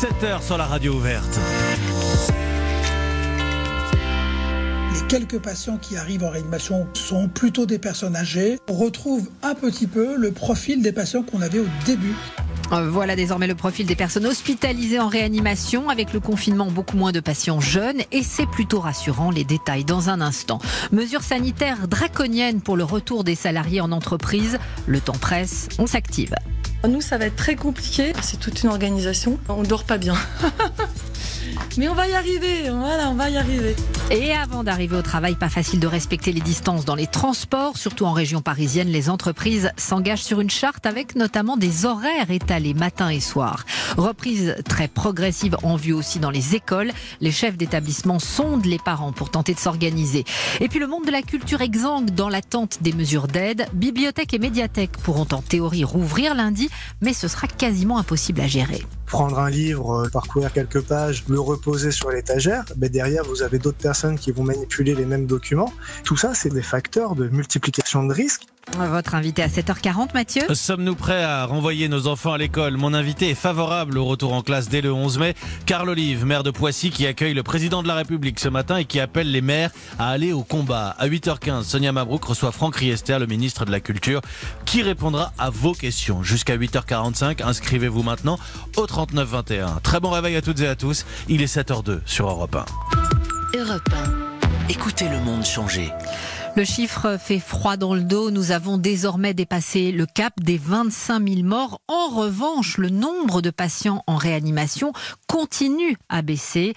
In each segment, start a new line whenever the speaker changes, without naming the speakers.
7h sur la radio ouverte.
Les quelques patients qui arrivent en réanimation sont plutôt des personnes âgées. On retrouve un petit peu le profil des patients qu'on avait au début.
Voilà désormais le profil des personnes hospitalisées en réanimation. Avec le confinement, beaucoup moins de patients jeunes et c'est plutôt rassurant. Les détails dans un instant. Mesures sanitaires draconiennes pour le retour des salariés en entreprise. Le temps presse, on s'active.
Nous, ça va être très compliqué. C'est toute une organisation. On dort pas bien. Mais on va y arriver, voilà, on va y arriver.
Et avant d'arriver au travail, pas facile de respecter les distances dans les transports, surtout en région parisienne. Les entreprises s'engagent sur une charte avec notamment des horaires étalés matin et soir. Reprise très progressive en vue aussi dans les écoles. Les chefs d'établissement sondent les parents pour tenter de s'organiser. Et puis le monde de la culture exsangue dans l'attente des mesures d'aide. Bibliothèques et médiathèques pourront en théorie rouvrir lundi, mais ce sera quasiment impossible à gérer.
Prendre un livre, parcourir quelques pages, le reposer sur l'étagère, derrière vous avez d'autres personnes qui vont manipuler les mêmes documents. Tout ça, c'est des facteurs de multiplication de risques.
Votre invité à 7h40, Mathieu.
Sommes-nous prêts à renvoyer nos enfants à l'école ? Mon invité est favorable au retour en classe dès le 11 mai. Carl Olive, maire de Poissy, qui accueille le président de la République ce matin et qui appelle les maires à aller au combat. À 8h15, Sonia Mabrouk reçoit Franck Riester, le ministre de la Culture, qui répondra à vos questions. Jusqu'à 8h45, inscrivez-vous maintenant au 3921. Très bon réveil à toutes et à tous. Il est 7h02 sur Europe 1.
Europe 1. Écoutez le monde changer.
Le chiffre fait froid dans le dos. Nous avons désormais dépassé le cap des 25 000 morts. En revanche, le nombre de patients en réanimation continue à baisser.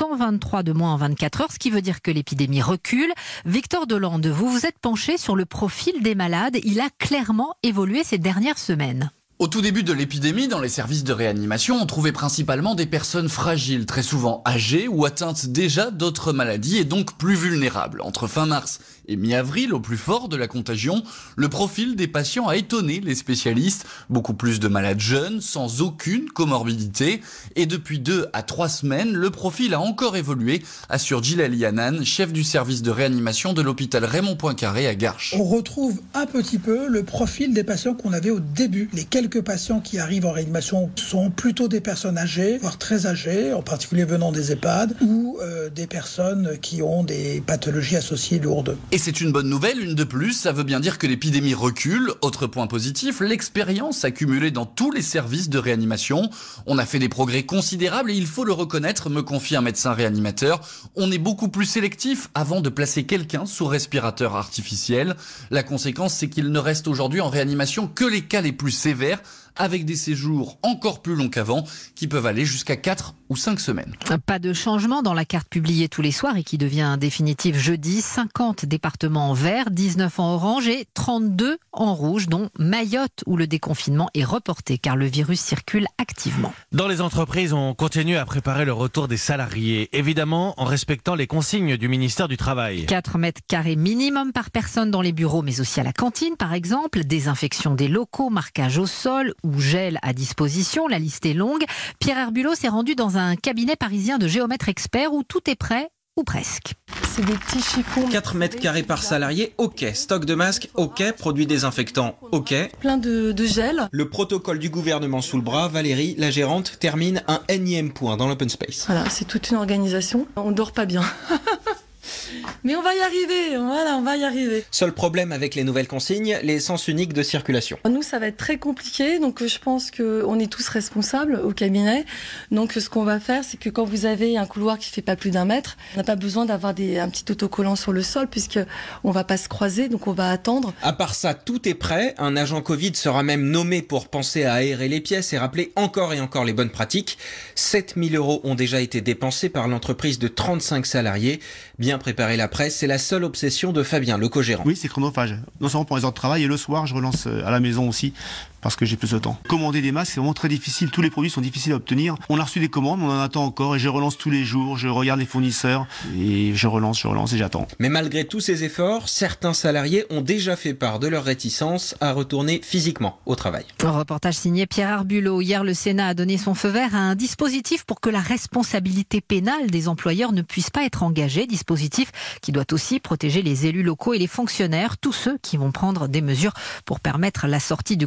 123 de moins en 24 heures, ce qui veut dire que l'épidémie recule. Victor Delande, vous vous êtes penché sur le profil des malades. Il a clairement évolué ces dernières semaines.
Au tout début de l'épidémie, dans les services de réanimation, on trouvait principalement des personnes fragiles, très souvent âgées ou atteintes déjà d'autres maladies et donc plus vulnérables. Entre fin mars et mi-avril, au plus fort de la contagion, le profil des patients a étonné les spécialistes. Beaucoup plus de malades jeunes, sans aucune comorbidité. Et depuis 2 à 3 semaines, le profil a encore évolué, assure Djilali Hanan, chef du service de réanimation de l'hôpital Raymond Poincaré à Garches.
On retrouve un petit peu le profil des patients qu'on avait au début. Les quelques patients qui arrivent en réanimation sont plutôt des personnes âgées, voire très âgées, en particulier venant des EHPAD, ou des personnes qui ont des pathologies associées lourdes.
Et c'est une bonne nouvelle, une de plus, ça veut bien dire que l'épidémie recule. Autre point positif, l'expérience accumulée dans tous les services de réanimation. On a fait des progrès considérables et il faut le reconnaître, me confie un médecin réanimateur. On est beaucoup plus sélectif avant de placer quelqu'un sous respirateur artificiel. La conséquence, c'est qu'il ne reste aujourd'hui en réanimation que les cas les plus sévères, avec des séjours encore plus longs qu'avant, qui peuvent aller jusqu'à 4 ou 5 semaines.
Pas de changement dans la carte publiée tous les soirs et qui devient définitive jeudi. 50 départements en vert, 19 en orange et 32 en rouge, dont Mayotte, où le déconfinement est reporté car le virus circule activement.
Dans les entreprises, on continue à préparer le retour des salariés, évidemment en respectant les consignes du ministère du Travail.
4 mètres carrés minimum par personne dans les bureaux, mais aussi à la cantine par exemple. Désinfection des locaux, marquage au sol ou gel à disposition, la liste est longue. Pierre Herbulot s'est rendu dans un cabinet parisien de géomètres experts où tout est prêt, ou presque.
C'est des petits chiffons.
4 mètres carrés par salarié, ok. Stock de masques, ok. Produits désinfectants, ok.
Plein de gel.
Le protocole du gouvernement sous le bras, Valérie, la gérante, termine un énième point dans l'open space.
Voilà, c'est toute une organisation. On dort pas bien. Mais on va y arriver, voilà, on va y arriver.
Seul problème avec les nouvelles consignes, les sens uniques de circulation.
Nous, ça va être très compliqué, donc je pense qu'on est tous responsables au cabinet. Donc ce qu'on va faire, c'est que quand vous avez un couloir qui fait pas plus d'1 mètre, on n'a pas besoin d'avoir un petit autocollant sur le sol, puisqu'on va pas se croiser, donc on va attendre.
À part ça, tout est prêt. Un agent Covid sera même nommé pour penser à aérer les pièces et rappeler encore et encore les bonnes pratiques. 7 000 € ont déjà été dépensés par l'entreprise de 35 salariés. Bien préparer la presse, c'est la seule obsession de Fabien, le co-gérant.
Oui, c'est chronophage. Non seulement pour les heures de travail, et le soir, je relance à la maison aussi, parce que j'ai plus de temps. Commander des masques, c'est vraiment très difficile. Tous les produits sont difficiles à obtenir. On a reçu des commandes, on en attend encore, et je relance tous les jours, je regarde les fournisseurs, et je relance et j'attends.
Mais malgré tous ces efforts, certains salariés ont déjà fait part de leur réticence à retourner physiquement au travail.
Un reportage signé Pierre Herbulot. Hier, le Sénat a donné son feu vert à un dispositif pour que la responsabilité pénale des employeurs ne puisse pas être engagée. Dispositif qui doit aussi protéger les élus locaux et les fonctionnaires, tous ceux qui vont prendre des mesures pour permettre la sortie du confinement.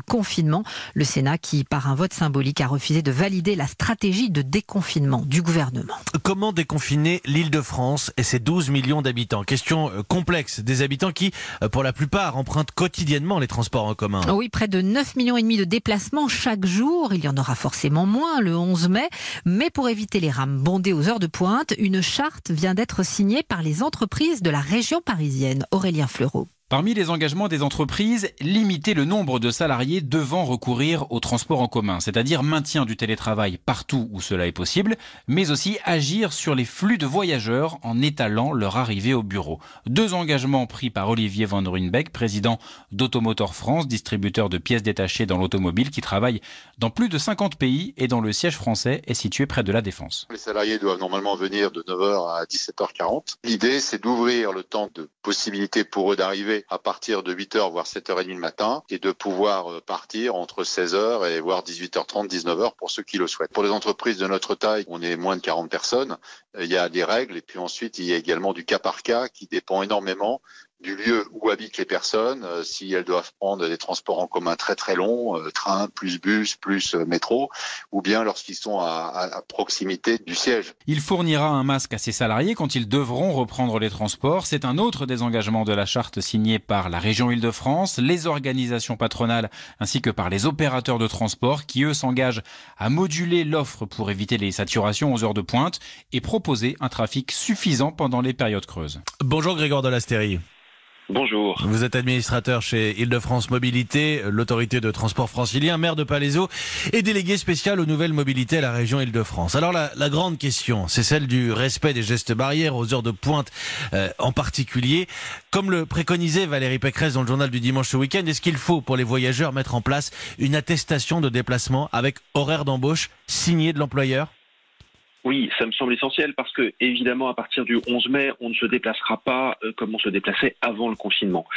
confinement. Le Sénat qui, par un vote symbolique, a refusé de valider la stratégie de déconfinement du gouvernement.
Comment déconfiner l'Île-de-France et ses 12 millions d'habitants? Question complexe. Des habitants qui, pour la plupart, empruntent quotidiennement les transports en commun.
Oui, près de 9,5 millions de déplacements chaque jour. Il y en aura forcément moins le 11 mai. Mais pour éviter les rames bondées aux heures de pointe, une charte vient d'être signée par les entreprises de la région parisienne. Aurélien Fleureau.
Parmi les engagements des entreprises, limiter le nombre de salariés devant recourir au transport en commun, c'est-à-dire maintien du télétravail partout où cela est possible, mais aussi agir sur les flux de voyageurs en étalant leur arrivée au bureau. 2 engagements pris par Olivier Van Ruynbeek, président d'Automotor France, distributeur de pièces détachées dans l'automobile qui travaille dans plus de 50 pays et dont le siège français est situé près de la Défense.
Les salariés doivent normalement venir de 9h à 17h40. L'idée, c'est d'ouvrir le temps de possibilité pour eux d'arriver à partir de 8h voire 7h30 le matin et de pouvoir partir entre 16h et voire 18h30, 19h pour ceux qui le souhaitent. Pour les entreprises de notre taille, on est moins de 40 personnes, il y a des règles et puis ensuite il y a également du cas par cas qui dépend énormément du lieu où habitent les personnes, si elles doivent prendre des transports en commun très très longs, train plus bus plus métro, ou bien lorsqu'ils sont à proximité du siège.
Il fournira un masque à ses salariés quand ils devront reprendre les transports. C'est un autre des engagements de la charte signée par la région Île-de-France, les organisations patronales ainsi que par les opérateurs de transport qui eux s'engagent à moduler l'offre pour éviter les saturations aux heures de pointe et proposer un trafic suffisant pendant les périodes creuses.
Bonjour Grégoire Delastérie.
Bonjour.
Vous êtes administrateur chez Île-de-France Mobilité, l'autorité de transport francilien, maire de Palaiseau et délégué spécial aux nouvelles mobilités à la région Île-de-France. Alors la grande question, c'est celle du respect des gestes barrières aux heures de pointe en particulier. Comme le préconisait Valérie Pécresse dans le journal du dimanche ce week-end, est-ce qu'il faut pour les voyageurs mettre en place une attestation de déplacement avec horaire d'embauche signée de l'employeur ?
Oui, ça me semble essentiel parce que, évidemment, à partir du 11 mai, on ne se déplacera pas comme on se déplaçait avant le confinement.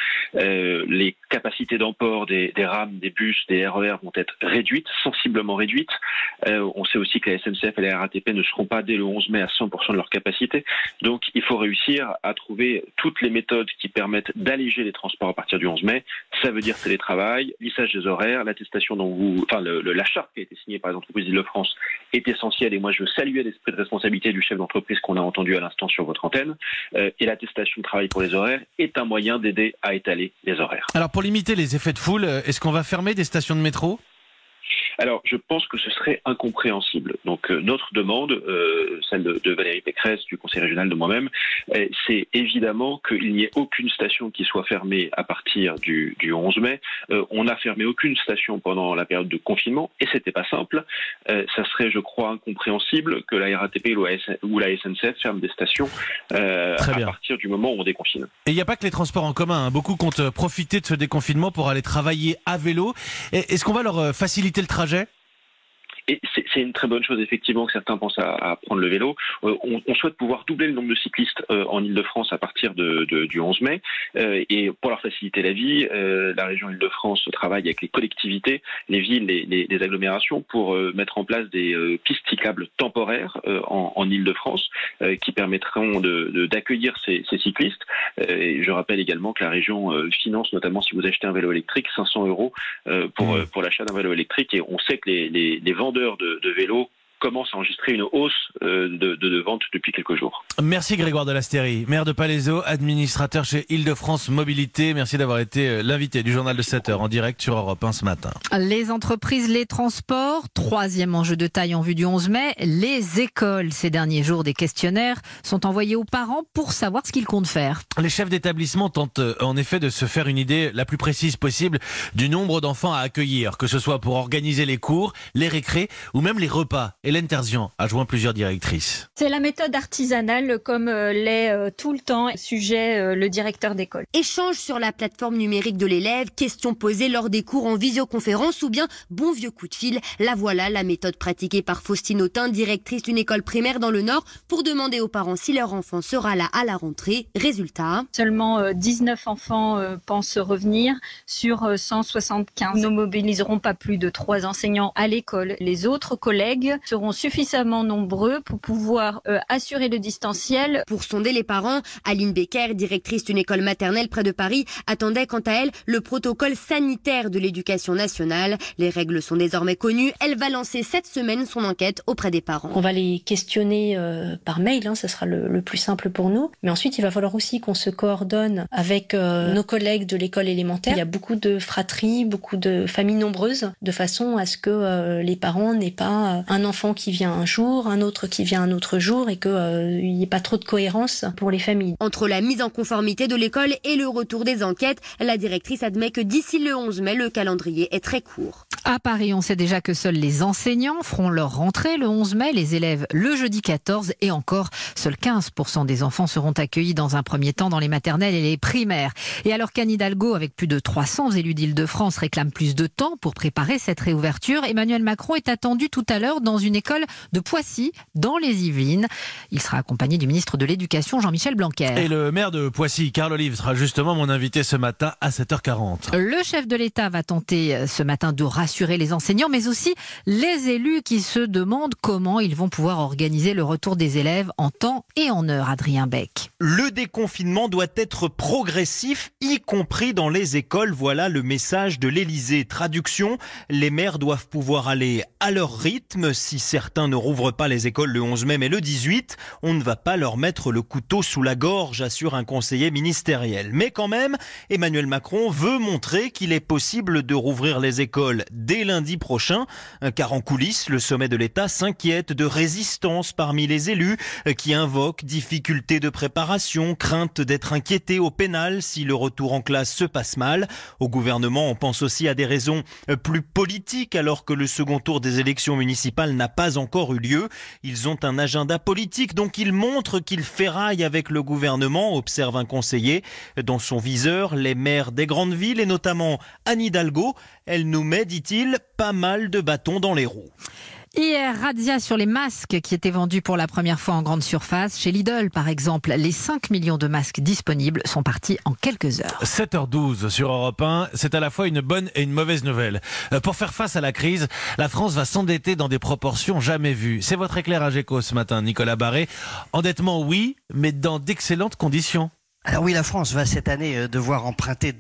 Les capacités d'emport des rames, des bus, des RER vont être réduites, sensiblement réduites. On sait aussi que la SNCF et la RATP ne seront pas dès le 11 mai à 100% de leur capacité. Donc, il faut réussir à trouver toutes les méthodes qui permettent d'alléger les transports à partir du 11 mai. Ça veut dire télétravail, lissage des horaires, l'attestation la charte qui a été signée par les entreprises d'Île-de-France est essentielle et moi je saluais l'esprit de responsabilité du chef d'entreprise qu'on a entendu à l'instant sur votre antenne. Et l'attestation de travail pour les horaires est un moyen d'aider à étaler les horaires.
Alors pour limiter les effets de foule, est-ce qu'on va fermer des stations de métro ?
Alors, je pense que ce serait incompréhensible. Donc, notre demande, celle de Valérie Pécresse, du Conseil régional, de moi-même, c'est évidemment qu'il n'y ait aucune station qui soit fermée à partir du 11 mai. On n'a fermé aucune station pendant la période de confinement, et c'était pas simple. Ça serait, je crois, incompréhensible que la RATP ou la SNCF ferment des stations à partir du moment où on déconfine.
Et il n'y a pas que les transports en commun, hein. Beaucoup comptent profiter de ce déconfinement pour aller travailler à vélo. Est-ce qu'on va leur faciliter le trajet ?
Et c'est une très bonne chose, effectivement, que certains pensent à prendre le vélo. On souhaite pouvoir doubler le nombre de cyclistes en Île-de-France à partir du 11 mai. Et pour leur faciliter la vie, la région Île-de-France travaille avec les collectivités, les villes, les agglomérations pour mettre en place des pistes cyclables temporaires en Île-de-France qui permettront d'accueillir ces cyclistes. Et je rappelle également que la région finance, notamment si vous achetez un vélo électrique, 500 € pour l'achat d'un vélo électrique. Et on sait que les vendeurs de vélos commence à enregistrer une hausse de vente depuis quelques jours.
Merci Grégoire Delastérie, maire de Palaiseau, administrateur chez Île-de-France Mobilité. Merci d'avoir été l'invité du journal de 7h en direct sur Europe 1 ce matin.
Les entreprises, les transports, troisième enjeu de taille en vue du 11 mai, les écoles. Ces derniers jours, des questionnaires sont envoyés aux parents pour savoir ce qu'ils comptent faire.
Les chefs d'établissement tentent en effet de se faire une idée la plus précise possible du nombre d'enfants à accueillir, que ce soit pour organiser les cours, les récrés ou même les repas. Hélène Terzian a joint plusieurs directrices.
C'est la méthode artisanale comme l'est tout le temps, sujet le directeur d'école.
Échange sur la plateforme numérique de l'élève, questions posées lors des cours en visioconférence ou bien bon vieux coup de fil. La voilà, la méthode pratiquée par Faustine Autin, directrice d'une école primaire dans le Nord, pour demander aux parents si leur enfant sera là à la rentrée. Résultat.
Seulement 19 enfants pensent revenir sur 175. Nous ne mobiliserons pas plus de 3 enseignants à l'école. Les autres collègues seront seront suffisamment nombreux pour pouvoir assurer le distanciel.
Pour sonder les parents, Aline Becker, directrice d'une école maternelle près de Paris, attendait quant à elle le protocole sanitaire de l'éducation nationale. Les règles sont désormais connues. Elle va lancer cette semaine son enquête auprès des parents.
On va les questionner par mail, ça sera le plus simple pour nous. Mais ensuite, il va falloir aussi qu'on se coordonne avec nos collègues de l'école élémentaire. Il y a beaucoup de fratries, beaucoup de familles nombreuses, de façon à ce que les parents n'aient pas un enfant qui vient un jour, un autre qui vient un autre jour, et qu'il n'y ait pas trop de cohérence pour les familles.
Entre la mise en conformité de l'école et le retour des enquêtes, la directrice admet que d'ici le 11 mai, le calendrier est très court.
À Paris, on sait déjà que seuls les enseignants feront leur rentrée le 11 mai, les élèves le jeudi 14 et encore, seuls 15% des enfants seront accueillis dans un premier temps dans les maternelles et les primaires. Et alors qu'Anne Hidalgo, avec plus de 300 élus d'Île-de-France, réclame plus de temps pour préparer cette réouverture, Emmanuel Macron est attendu tout à l'heure dans une école de Poissy, dans les Yvelines. Il sera accompagné du ministre de l'Éducation, Jean-Michel Blanquer.
Et le maire de Poissy, Carl Olive, sera justement mon invité ce matin à 7h40.
Le chef de l'État va tenter ce matin de rassurer les enseignants, mais aussi les élus qui se demandent comment ils vont pouvoir organiser le retour des élèves en temps et en heure. Adrien Beck.
Le déconfinement doit être progressif, y compris dans les écoles. Voilà le message de l'Élysée. Traduction, les maires doivent pouvoir aller à leur rythme. Si certains ne rouvrent pas les écoles le 11 mai, mais le 18, on ne va pas leur mettre le couteau sous la gorge, assure un conseiller ministériel. Mais quand même, Emmanuel Macron veut montrer qu'il est possible de rouvrir les écoles dès lundi prochain, car en coulisses, le sommet de l'État s'inquiète de résistance parmi les élus qui invoquent difficultés de préparation, crainte d'être inquiétés au pénal si le retour en classe se passe mal. Au gouvernement, on pense aussi à des raisons plus politiques alors que le second tour des élections municipales n'a pas encore eu lieu. Ils ont un agenda politique, donc ils montrent qu'ils ferraillent avec le gouvernement, observe un conseiller. Dans son viseur, les maires des grandes villes et notamment Anne Hidalgo. Elle nous met, dit-il, pas mal de bâtons dans les roues.
Hier, razzia sur les masques qui étaient vendus pour la première fois en grande surface. Chez Lidl, par exemple, les 5 millions de masques disponibles sont partis en quelques heures.
7h12 sur Europe 1, c'est à la fois une bonne et une mauvaise nouvelle. Pour faire face à la crise, la France va s'endetter dans des proportions jamais vues. C'est votre éclairage éco ce matin, Nicolas Barré. Endettement, oui, mais dans d'excellentes conditions.
Alors oui, la France va cette année devoir emprunter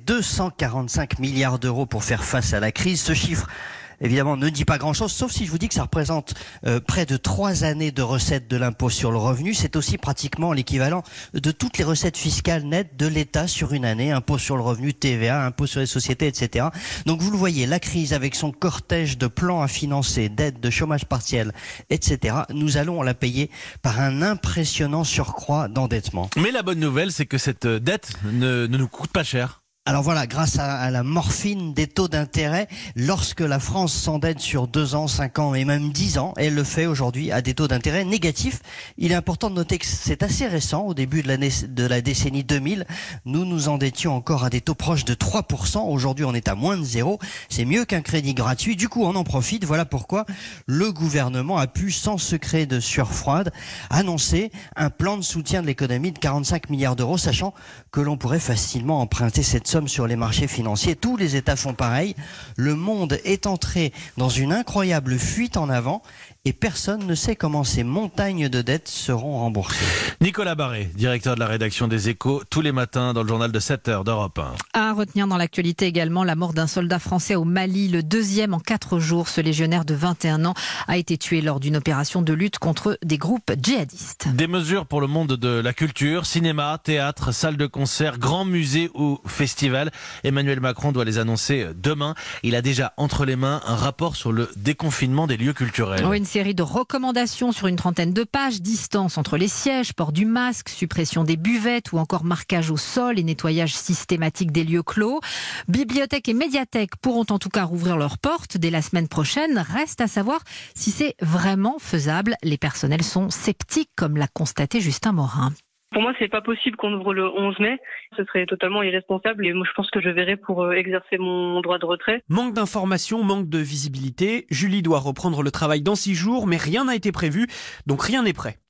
245 milliards d'euros pour faire face à la crise. Ce chiffre, évidemment, ne dit pas grand-chose, sauf si je vous dis que ça représente près de 3 années de recettes de l'impôt sur le revenu. C'est aussi pratiquement l'équivalent de toutes les recettes fiscales nettes de l'État sur une année. Impôt sur le revenu, TVA, impôt sur les sociétés, etc. Donc vous le voyez, la crise avec son cortège de plans à financer, d'aides, de chômage partiel, etc. Nous allons la payer par un impressionnant surcroît d'endettement.
Mais la bonne nouvelle, c'est que cette dette ne nous coûte pas cher.
Alors voilà, grâce à la morphine des taux d'intérêt, lorsque la France s'endette sur 2 ans, 5 ans et même 10 ans, elle le fait aujourd'hui à des taux d'intérêt négatifs. Il est important de noter que c'est assez récent, au début de la décennie 2000, nous nous endettions encore à des taux proches de 3%. Aujourd'hui, on est à moins de 0. C'est mieux qu'un crédit gratuit. Du coup, on en profite. Voilà pourquoi le gouvernement a pu, sans secret de sueur froide, annoncer un plan de soutien de l'économie de 45 milliards d'euros, sachant que l'on pourrait facilement emprunter cette somme sur les marchés financiers. Tous les États font pareil. Le monde est entré dans une incroyable fuite en avant et personne ne sait comment ces montagnes de dettes seront remboursées.
Nicolas Barré, directeur de la rédaction des Échos, tous les matins dans le journal de 7h d'Europe 1.
À retenir dans l'actualité également la mort d'un soldat français au Mali, le 2e en 4 jours. Ce légionnaire de 21 ans a été tué lors d'une opération de lutte contre des groupes djihadistes.
Des mesures pour le monde de la culture, cinéma, théâtre, salle de concert, grands musées ou festivals. Emmanuel Macron doit les annoncer demain. Il a déjà entre les mains un rapport sur le déconfinement des lieux culturels.
Une série de recommandations sur une 30aine de pages, distance entre les sièges, port du masque, suppression des buvettes ou encore marquage au sol et nettoyage systématique des lieux clos. Bibliothèques et médiathèques pourront en tout cas rouvrir leurs portes dès la semaine prochaine. Reste à savoir si c'est vraiment faisable. Les personnels sont sceptiques, comme l'a constaté Justin Morin.
Pour moi, c'est pas possible qu'on ouvre le 11 mai. Ce serait totalement irresponsable et moi, je pense que je verrai pour exercer mon droit de retrait.
Manque d'informations, manque de visibilité. Julie doit reprendre le travail dans 6 jours, mais rien n'a été prévu, donc rien n'est prêt.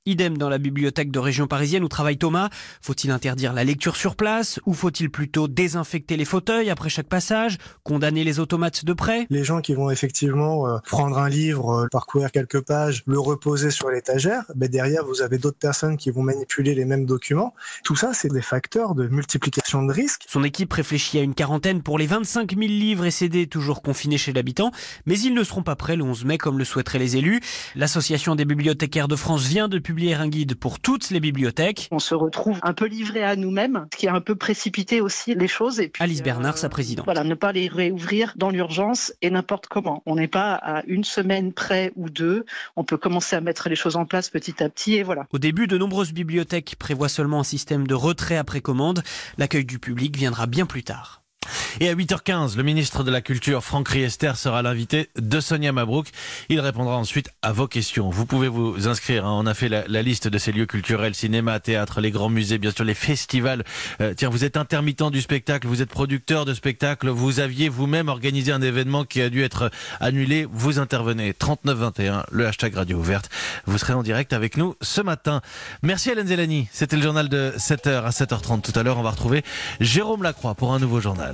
Idem dans la bibliothèque de région parisienne où travaille Thomas. Faut-il interdire la lecture sur place ou faut-il plutôt désinfecter les fauteuils après chaque passage, condamner les automates de près?
Les gens qui vont effectivement prendre un livre, parcourir quelques pages, le reposer sur l'étagère, derrière vous avez d'autres personnes qui vont manipuler les mêmes documents. Tout ça, c'est des facteurs de multiplication de risques.
Son équipe réfléchit à une quarantaine pour les 25 000 livres et CD toujours confinés chez l'habitant, mais ils ne seront pas prêts le 11 mai comme le souhaiteraient les élus. L'Association des bibliothécaires de France vient de publier un guide pour toutes les bibliothèques.
On se retrouve un peu livré à nous-mêmes, ce qui a un peu précipité aussi les choses. Et puis,
Alice Bernard, sa présidente.
Voilà, ne pas les réouvrir dans l'urgence et n'importe comment. On n'est pas à une semaine près ou deux. On peut commencer à mettre les choses en place petit à petit et voilà.
Au début, de nombreuses bibliothèques prévoient seulement un système de retrait après commande. L'accueil du public viendra bien plus tard.
Et à 8h15, le ministre de la Culture, Franck Riester, sera l'invité de Sonia Mabrouk. Il répondra ensuite à vos questions. Vous pouvez vous inscrire. On a fait la liste de ces lieux culturels, cinéma, théâtre, les grands musées, bien sûr les festivals. Tiens, vous êtes intermittent du spectacle, vous êtes producteur de spectacle, vous aviez vous-même organisé un événement qui a dû être annulé. Vous intervenez 3921, le hashtag Radio Ouverte. Vous serez en direct avec nous ce matin. Merci Hélène Zélani. C'était le journal de 7h à 7h30. Tout à l'heure, on va retrouver Jérôme Lacroix pour un nouveau journal.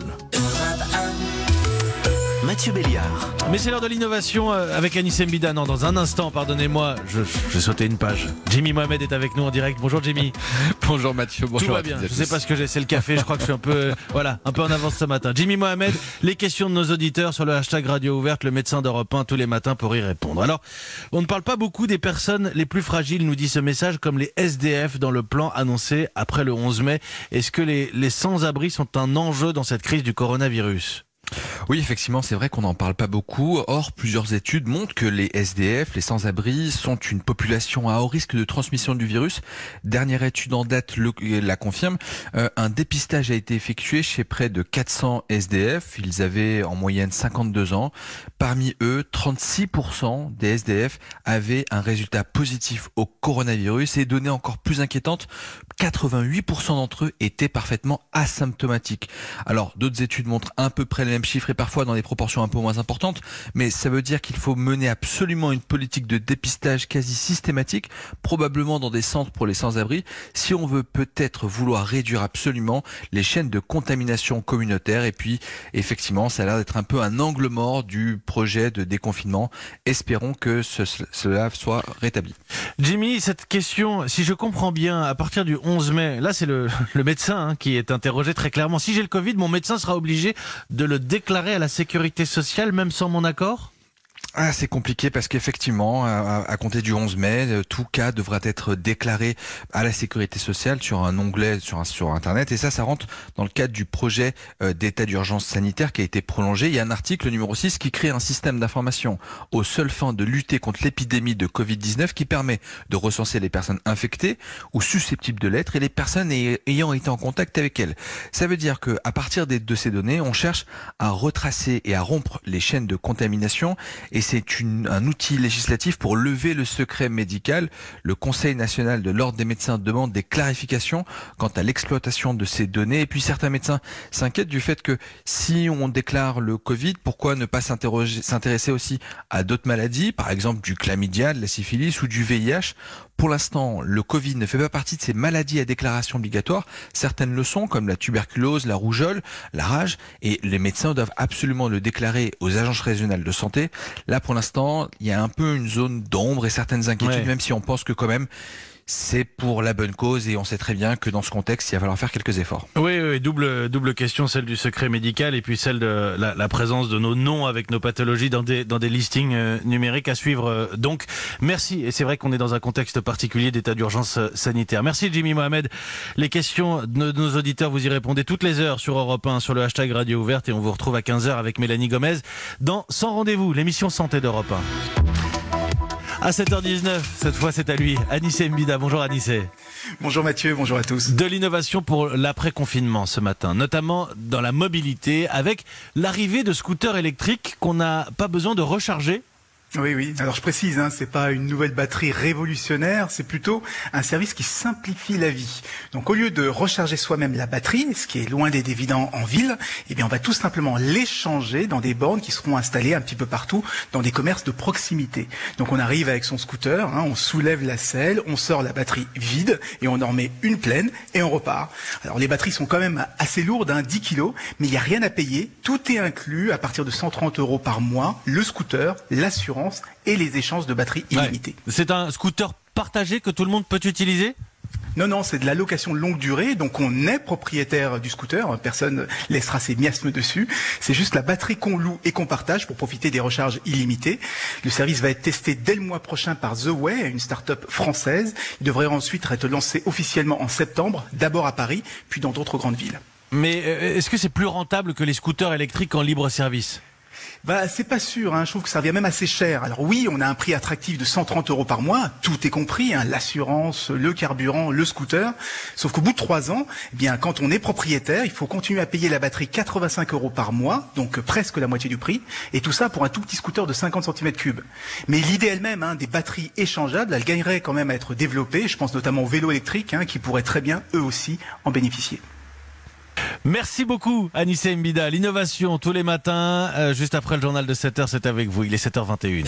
Mathieu Béliard.
Mais c'est l'heure de l'innovation avec Anis Mbida. Non, dans un instant, pardonnez-moi, j'ai sauté une page. Jimmy Mohamed est avec nous en direct. Bonjour Jimmy.
Bonjour Mathieu, bonjour.
Tout va bien, je sais pas ce que j'ai, c'est le café, je crois que je suis un peu en avance ce matin. Jimmy Mohamed, les questions de nos auditeurs sur le hashtag Radio Ouverte, le médecin d'Europe 1 tous les matins pour y répondre. Alors, on ne parle pas beaucoup des personnes les plus fragiles, nous dit ce message, comme les SDF dans le plan annoncé après le 11 mai. Est-ce que les sans-abri sont un enjeu dans cette crise du coronavirus ?
Oui, effectivement, c'est vrai qu'on n'en parle pas beaucoup. Or, plusieurs études montrent que les SDF, les sans-abri, sont une population à haut risque de transmission du virus. Dernière étude en date la confirme. Un dépistage a été effectué chez près de 400 SDF. Ils avaient en moyenne 52 ans. Parmi eux, 36% des SDF avaient un résultat positif au coronavirus. Et données encore plus inquiétantes, 88% d'entre eux étaient parfaitement asymptomatiques. Alors, d'autres études montrent à peu près les mêmes chiffres et parfois dans des proportions un peu moins importantes, mais ça veut dire qu'il faut mener absolument une politique de dépistage quasi systématique, probablement dans des centres pour les sans-abri, si on veut peut-être vouloir réduire absolument les chaînes de contamination communautaire. Et puis, effectivement, ça a l'air d'être un peu un angle mort du projet de déconfinement. Espérons que cela soit rétabli.
Jimmy, cette question, si je comprends bien, à partir du 11 mai, là c'est le médecin qui est interrogé très clairement. Si j'ai le Covid, mon médecin sera obligé de le déclarer à la sécurité sociale, même sans mon accord ?
C'est compliqué parce qu'effectivement, à compter du 11 mai, tout cas devra être déclaré à la sécurité sociale sur un onglet sur Internet. Et ça rentre dans le cadre du projet d'état d'urgence sanitaire qui a été prolongé. Il y a un article numéro 6 qui crée un système d'information aux seules fins de lutter contre l'épidémie de Covid-19 qui permet de recenser les personnes infectées ou susceptibles de l'être et les personnes ayant été en contact avec elles. Ça veut dire qu'à partir de ces données, on cherche à retracer et à rompre les chaînes de contamination. Et c'est un outil législatif pour lever le secret médical. Le Conseil national de l'ordre des médecins demande des clarifications quant à l'exploitation de ces données. Et puis certains médecins s'inquiètent du fait que si on déclare le Covid, pourquoi ne pas s'intéresser aussi à d'autres maladies, par exemple du chlamydia, de la syphilis ou du VIH. Pour l'instant, le Covid ne fait pas partie de ces maladies à déclaration obligatoire. Certaines le sont, comme la tuberculose, la rougeole, la rage, et les médecins doivent absolument le déclarer aux agences régionales de santé. Là, pour l'instant, il y a un peu une zone d'ombre et certaines inquiétudes, même si on pense que quand même, c'est pour la bonne cause et on sait très bien que dans ce contexte, il va falloir faire quelques efforts.
Oui, double question, celle du secret médical et puis celle de la présence de nos noms avec nos pathologies dans des listings numériques à suivre. Donc, merci. Et c'est vrai qu'on est dans un contexte particulier d'état d'urgence sanitaire. Merci Jimmy Mohamed. Les questions de nos auditeurs, vous y répondez toutes les heures sur Europe 1, sur le hashtag Radio Ouverte et on vous retrouve à 15h avec Mélanie Gomez dans Sans Rendez-vous, l'émission Santé d'Europe 1. À 7h19, cette fois c'est à lui, Anis Mbida. Bonjour Anis.
Bonjour Mathieu, bonjour à tous.
De l'innovation pour l'après-confinement ce matin, notamment dans la mobilité, avec l'arrivée de scooters électriques qu'on n'a pas besoin de recharger.
Oui. Alors je précise, c'est pas une nouvelle batterie révolutionnaire, c'est plutôt un service qui simplifie la vie. Donc au lieu de recharger soi-même la batterie, ce qui est loin d'être évident en ville, on va tout simplement l'échanger dans des bornes qui seront installées un petit peu partout dans des commerces de proximité. Donc on arrive avec son scooter, on soulève la selle, on sort la batterie vide et on en remet une pleine et on repart. Alors les batteries sont quand même assez lourdes, 10 kilos, mais il n'y a rien à payer. Tout est inclus à partir de 130 € par mois, le scooter, l'assurance et les échanges de batteries illimitées.
C'est un scooter partagé que tout le monde peut utiliser ?
Non, c'est de la location longue durée, donc on est propriétaire du scooter, personne laissera ses miasmes dessus, c'est juste la batterie qu'on loue et qu'on partage pour profiter des recharges illimitées. Le service va être testé dès le mois prochain par The Way, une start-up française. Il devrait ensuite être lancé officiellement en septembre, d'abord à Paris, puis dans d'autres grandes villes.
Mais est-ce que c'est plus rentable que les scooters électriques en libre service ?
C'est pas sûr, je trouve que ça revient même assez cher. Alors oui, on a un prix attractif de 130 € par mois, tout est compris, l'assurance, le carburant, le scooter. Sauf qu'au bout de 3 ans, quand on est propriétaire, il faut continuer à payer la batterie 85 € par mois, donc presque la moitié du prix, et tout ça pour un tout petit scooter de 50 cm3. Mais l'idée elle-même des batteries échangeables, elle gagnerait quand même à être développée. Je pense notamment aux vélos électriques, qui pourraient très bien, eux aussi, en bénéficier.
Merci beaucoup Anissé Mbida. L'innovation tous les matins, juste après le journal de 7h, c'est avec vous. Il est 7h21.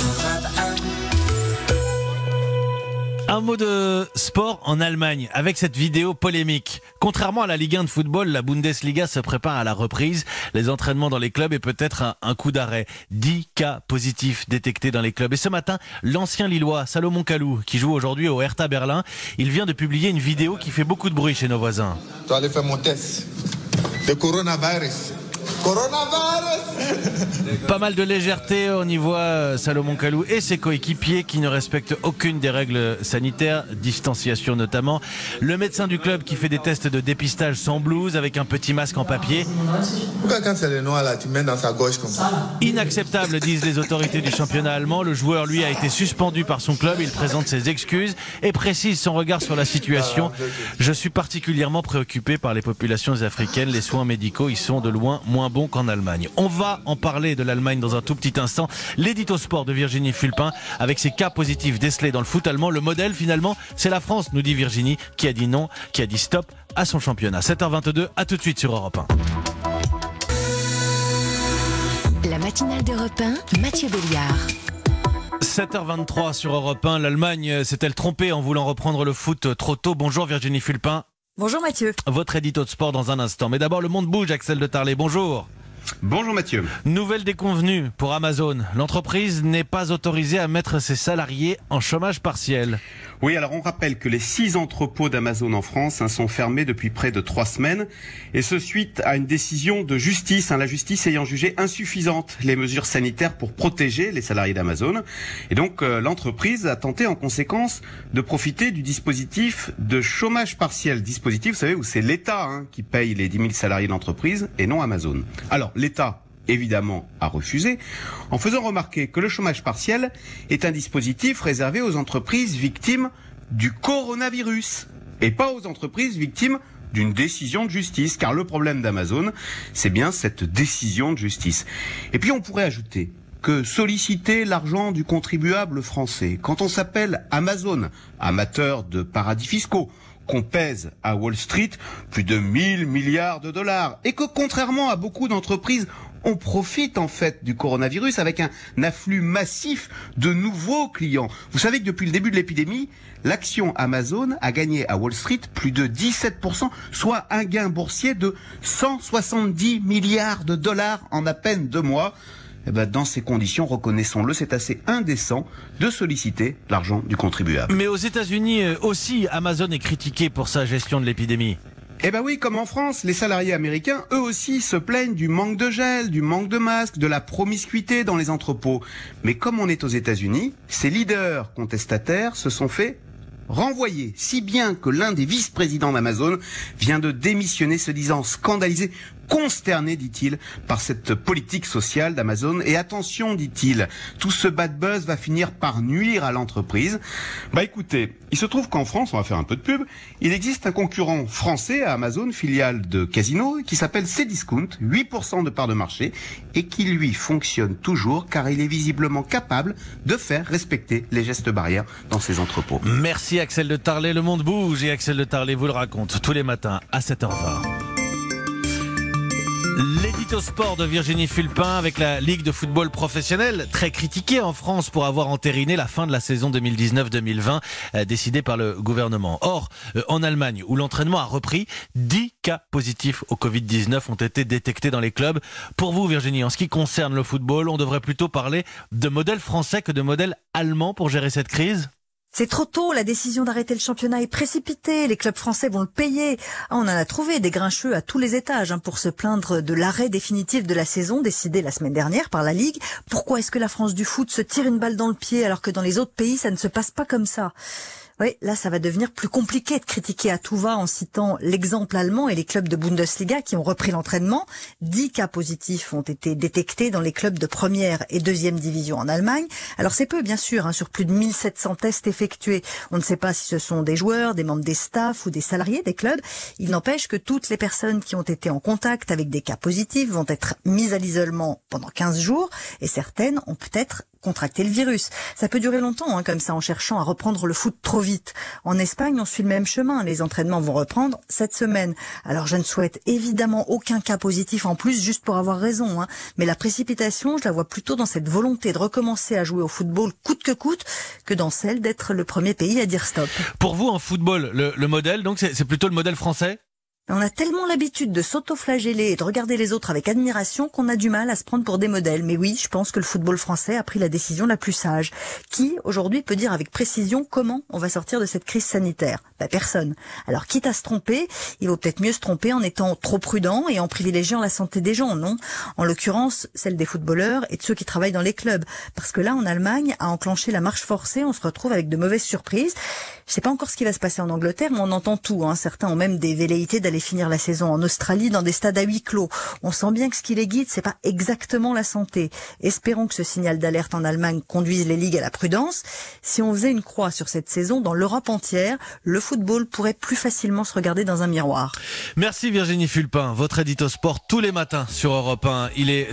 Un mot de sport en Allemagne avec cette vidéo polémique. Contrairement à la Ligue 1 de football, la Bundesliga se prépare à la reprise. Les entraînements dans les clubs et peut-être un coup d'arrêt. 10 cas positifs détectés dans les clubs. Et ce matin, l'ancien Lillois Salomon Kalou, qui joue aujourd'hui au Hertha Berlin, il vient de publier une vidéo qui fait beaucoup de bruit chez nos voisins.
Je dois aller faire mon test de coronavirus.
Pas mal de légèreté, on y voit Salomon Kalou et ses coéquipiers qui ne respectent aucune des règles sanitaires, distanciation notamment. Le médecin du club qui fait des tests de dépistage sans blouse avec un petit masque en papier.
Pourquoi quand c'est le noir là, tu mets dans sa gauche comme ça?
Inacceptable, disent les autorités du championnat allemand. Le joueur, lui, a été suspendu par son club. Il présente ses excuses et précise son regard sur la situation. Je suis particulièrement préoccupé par les populations africaines. Les soins médicaux y sont de loin moins bons qu'en Allemagne. On va en parler de l'Allemagne dans un tout petit instant. L'édito sport de Virginie Fulpin avec ses cas positifs décelés dans le foot allemand. Le modèle finalement, c'est la France, nous dit Virginie, qui a dit non, qui a dit stop à son championnat. 7h22, à tout de suite sur Europe
1. La matinale d'Europe 1, Mathieu Béliard.
7h23 sur Europe 1. L'Allemagne s'est-elle trompée en voulant reprendre le foot trop tôt? Bonjour Virginie Fulpin.
Bonjour Mathieu.
Votre édito de sport dans un instant. Mais d'abord, le monde bouge, Axel de Tarlet. Bonjour.
Bonjour Mathieu.
Nouvelle déconvenue pour Amazon. L'entreprise n'est pas autorisée à mettre ses salariés en chômage partiel.
Oui, alors on rappelle que les 6 entrepôts d'Amazon en France sont fermés depuis près de 3 semaines. Et ce suite à une décision de justice, la justice ayant jugé insuffisantes les mesures sanitaires pour protéger les salariés d'Amazon. Et donc l'entreprise a tenté en conséquence de profiter du dispositif de chômage partiel. Dispositif, vous savez, où c'est l'État qui paye les 10 000 salariés d'entreprise et non Amazon. Alors l'État, évidemment, a refusé, en faisant remarquer que le chômage partiel est un dispositif réservé aux entreprises victimes du coronavirus et pas aux entreprises victimes d'une décision de justice, car le problème d'Amazon, c'est bien cette décision de justice. Et puis on pourrait ajouter que solliciter l'argent du contribuable français, quand on s'appelle Amazon, amateur de paradis fiscaux, qu'on pèse à Wall Street plus de 1000 milliards de dollars et que contrairement à beaucoup d'entreprises, on profite en fait du coronavirus avec un afflux massif de nouveaux clients. Vous savez que depuis le début de l'épidémie, l'action Amazon a gagné à Wall Street plus de 17%, soit un gain boursier de 170 milliards de dollars en à peine 2 mois. Dans ces conditions, reconnaissons-le, c'est assez indécent de solliciter l'argent du contribuable.
Mais aux États-Unis aussi, Amazon est critiqué pour sa gestion de l'épidémie.
Eh ben oui, comme en France, les salariés américains, eux aussi, se plaignent du manque de gel, du manque de masques, de la promiscuité dans les entrepôts. Mais comme on est aux États-Unis, ces leaders contestataires se sont fait renvoyé, si bien que l'un des vice-présidents d'Amazon vient de démissionner, se disant scandalisé, consterné, dit-il, par cette politique sociale d'Amazon. Et attention, dit-il, tout ce bad buzz va finir par nuire à l'entreprise. Écoutez, il se trouve qu'en France, on va faire un peu de pub, il existe un concurrent français à Amazon, filiale de Casino, qui s'appelle Cdiscount, 8% de part de marché, et qui lui fonctionne toujours car il est visiblement capable de faire respecter les gestes barrières dans ses entrepôts.
Merci Axel de Tarlet, le monde bouge et Axel de Tarlet vous le raconte tous les matins à 7h20. L'édito sport de Virginie Fulpin avec la Ligue de football professionnel, très critiquée en France pour avoir entériné la fin de la saison 2019-2020 décidée par le gouvernement. Or, en Allemagne, où l'entraînement a repris, 10 cas positifs au Covid-19 ont été détectés dans les clubs. Pour vous, Virginie, en ce qui concerne le football, on devrait plutôt parler de modèle français que de modèle allemand pour gérer cette crise ?
C'est trop tôt, la décision d'arrêter le championnat est précipitée, les clubs français vont le payer. On en a trouvé des grincheux à tous les étages pour se plaindre de l'arrêt définitif de la saison décidé la semaine dernière par la Ligue. Pourquoi est-ce que la France du foot se tire une balle dans le pied alors que dans les autres pays ça ne se passe pas comme ça ? Oui, là, ça va devenir plus compliqué de critiquer à tout va en citant l'exemple allemand et les clubs de Bundesliga qui ont repris l'entraînement. 10 cas positifs ont été détectés dans les clubs de première et deuxième division en Allemagne. Alors c'est peu, bien sûr, sur plus de 1700 tests effectués. On ne sait pas si ce sont des joueurs, des membres des staffs ou des salariés des clubs. Il n'empêche que toutes les personnes qui ont été en contact avec des cas positifs vont être mises à l'isolement pendant 15 jours et certaines ont peut-être contracter le virus. Ça peut durer longtemps, comme ça, en cherchant à reprendre le foot trop vite. En Espagne, on suit le même chemin. Les entraînements vont reprendre cette semaine. Alors, je ne souhaite évidemment aucun cas positif en plus, juste pour avoir raison. Mais la précipitation, je la vois plutôt dans cette volonté de recommencer à jouer au football coûte que coûte, que dans celle d'être le premier pays à dire stop.
Pour vous, en football, le modèle, donc, c'est plutôt le modèle français ?
On a tellement l'habitude de s'auto-flageller et de regarder les autres avec admiration qu'on a du mal à se prendre pour des modèles. Mais oui, je pense que le football français a pris la décision la plus sage. Qui, aujourd'hui, peut dire avec précision comment on va sortir de cette crise sanitaire ? Personne. Alors, quitte à se tromper, il vaut peut-être mieux se tromper en étant trop prudent et en privilégiant la santé des gens, non ? En l'occurrence, celle des footballeurs et de ceux qui travaillent dans les clubs. Parce que là, en Allemagne, à enclencher la marche forcée, on se retrouve avec de mauvaises surprises. Je sais pas encore ce qui va se passer en Angleterre, mais on entend tout. Certains ont même des velléités d'aller finir la saison en Australie dans des stades à huis clos. On sent bien que ce qui les guide, c'est pas exactement la santé. Espérons que ce signal d'alerte en Allemagne conduise les ligues à la prudence. Si on faisait une croix sur cette saison dans l'Europe entière, le football pourrait plus facilement se regarder dans un miroir.
Merci Virginie Fulpin, votre édito sport tous les matins sur Europe 1. Il est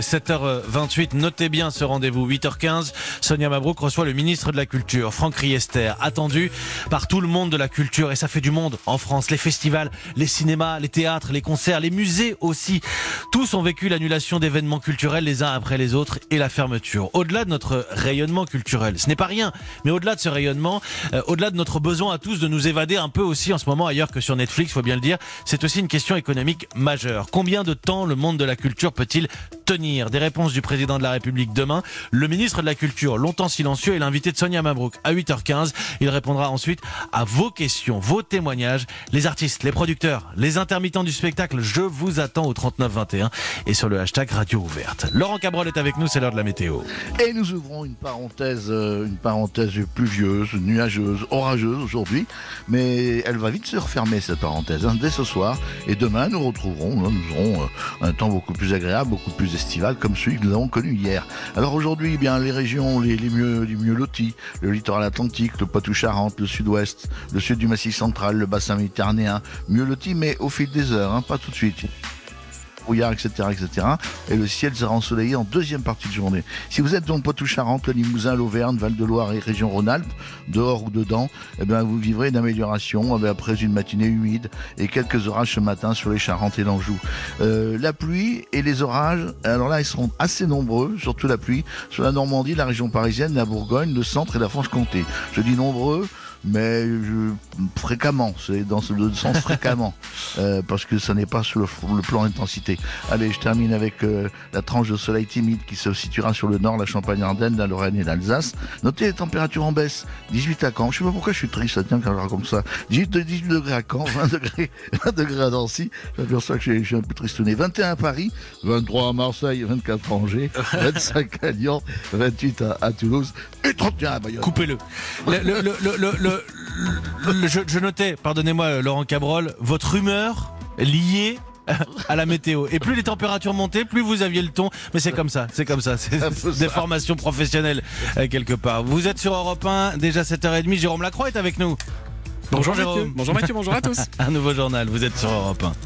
7h28, notez bien ce rendez-vous, 8h15. Sonia Mabrouk reçoit le ministre de la Culture, Franck Riester, attendu par tout le monde de la culture, et ça fait du monde en France. Les festivals, les cinémas, les théâtres, les concerts, les musées aussi. Tous ont vécu l'annulation d'événements culturels les uns après les autres et la fermeture. Au-delà de notre rayonnement culturel, ce n'est pas rien, mais au-delà de ce rayonnement, au-delà de notre besoin à tous de nous évader un peu aussi en ce moment ailleurs que sur Netflix, faut bien le dire, c'est aussi une question économique majeure. Combien de temps le monde de la culture peut-il tenir ? Des réponses du président de la République demain. Le ministre de la Culture, longtemps silencieux, est l'invité de Sonia Mabrouk à 8h15. Il répondra ensuite à vos questions, vos témoignages. Les artistes, les producteurs, les intermittents du spectacle, je vous attends au 3921 et sur le hashtag Radio Ouverte. Laurent Cabrol est avec nous, c'est l'heure de la météo.
Et nous ouvrons une parenthèse pluvieuse, nuageuse, orageuse aujourd'hui, mais elle va vite se refermer cette parenthèse dès ce soir. Et demain, nous aurons un temps beaucoup plus agréable, beaucoup plus estival, comme celui que nous avons connu hier. Alors aujourd'hui, les régions les mieux loties, le littoral atlantique, le Poitou-Charentes, le sud-ouest, le sud du Massif central, le bassin méditerranéen, mieux lotis, mais au fil des heures, pas tout de suite. Brouillard, etc., et le ciel sera ensoleillé en deuxième partie de journée. Si vous êtes dans le Poitou-Charentes, le Limousin, l'Auvergne, Val-de-Loire et région Rhône-Alpes, dehors ou dedans, vous vivrez une amélioration après une matinée humide et quelques orages ce matin sur les Charentes et l'Anjou. La pluie et les orages, alors là, ils seront assez nombreux, surtout la pluie, sur la Normandie, la région parisienne, la Bourgogne, le centre et la Franche-Comté. Je dis nombreux, mais fréquemment, c'est dans le sens fréquemment, parce que ça n'est pas sur le plan d'intensité. Allez, je termine avec la tranche de soleil timide qui se situera sur le nord, la Champagne-Ardenne, la Lorraine et l'Alsace. Notez les températures en baisse, 18 à Caen, je sais pas pourquoi je suis triste, quand je raconte ça, 18 degrés à Caen, 20 degrés à Nancy, j'aperçois que je suis un peu tristouné, 21 à Paris, 23 à Marseille, 24 à Angers, 25 à Lyon, 28 à Toulouse, et 31 à Bayonne.
Coupez-le. Je notais, pardonnez-moi Laurent Cabrol, votre humeur liée à la météo. Et plus les températures montaient, plus vous aviez le ton. Mais c'est comme ça. C'est des formations professionnelles quelque part. Vous êtes sur Europe 1, déjà 7h30. Jérôme Lacroix est avec nous.
Bonjour
Jérôme.
Mathieu. Bonjour Mathieu, bonjour à tous.
Un nouveau journal, vous êtes sur Europe 1.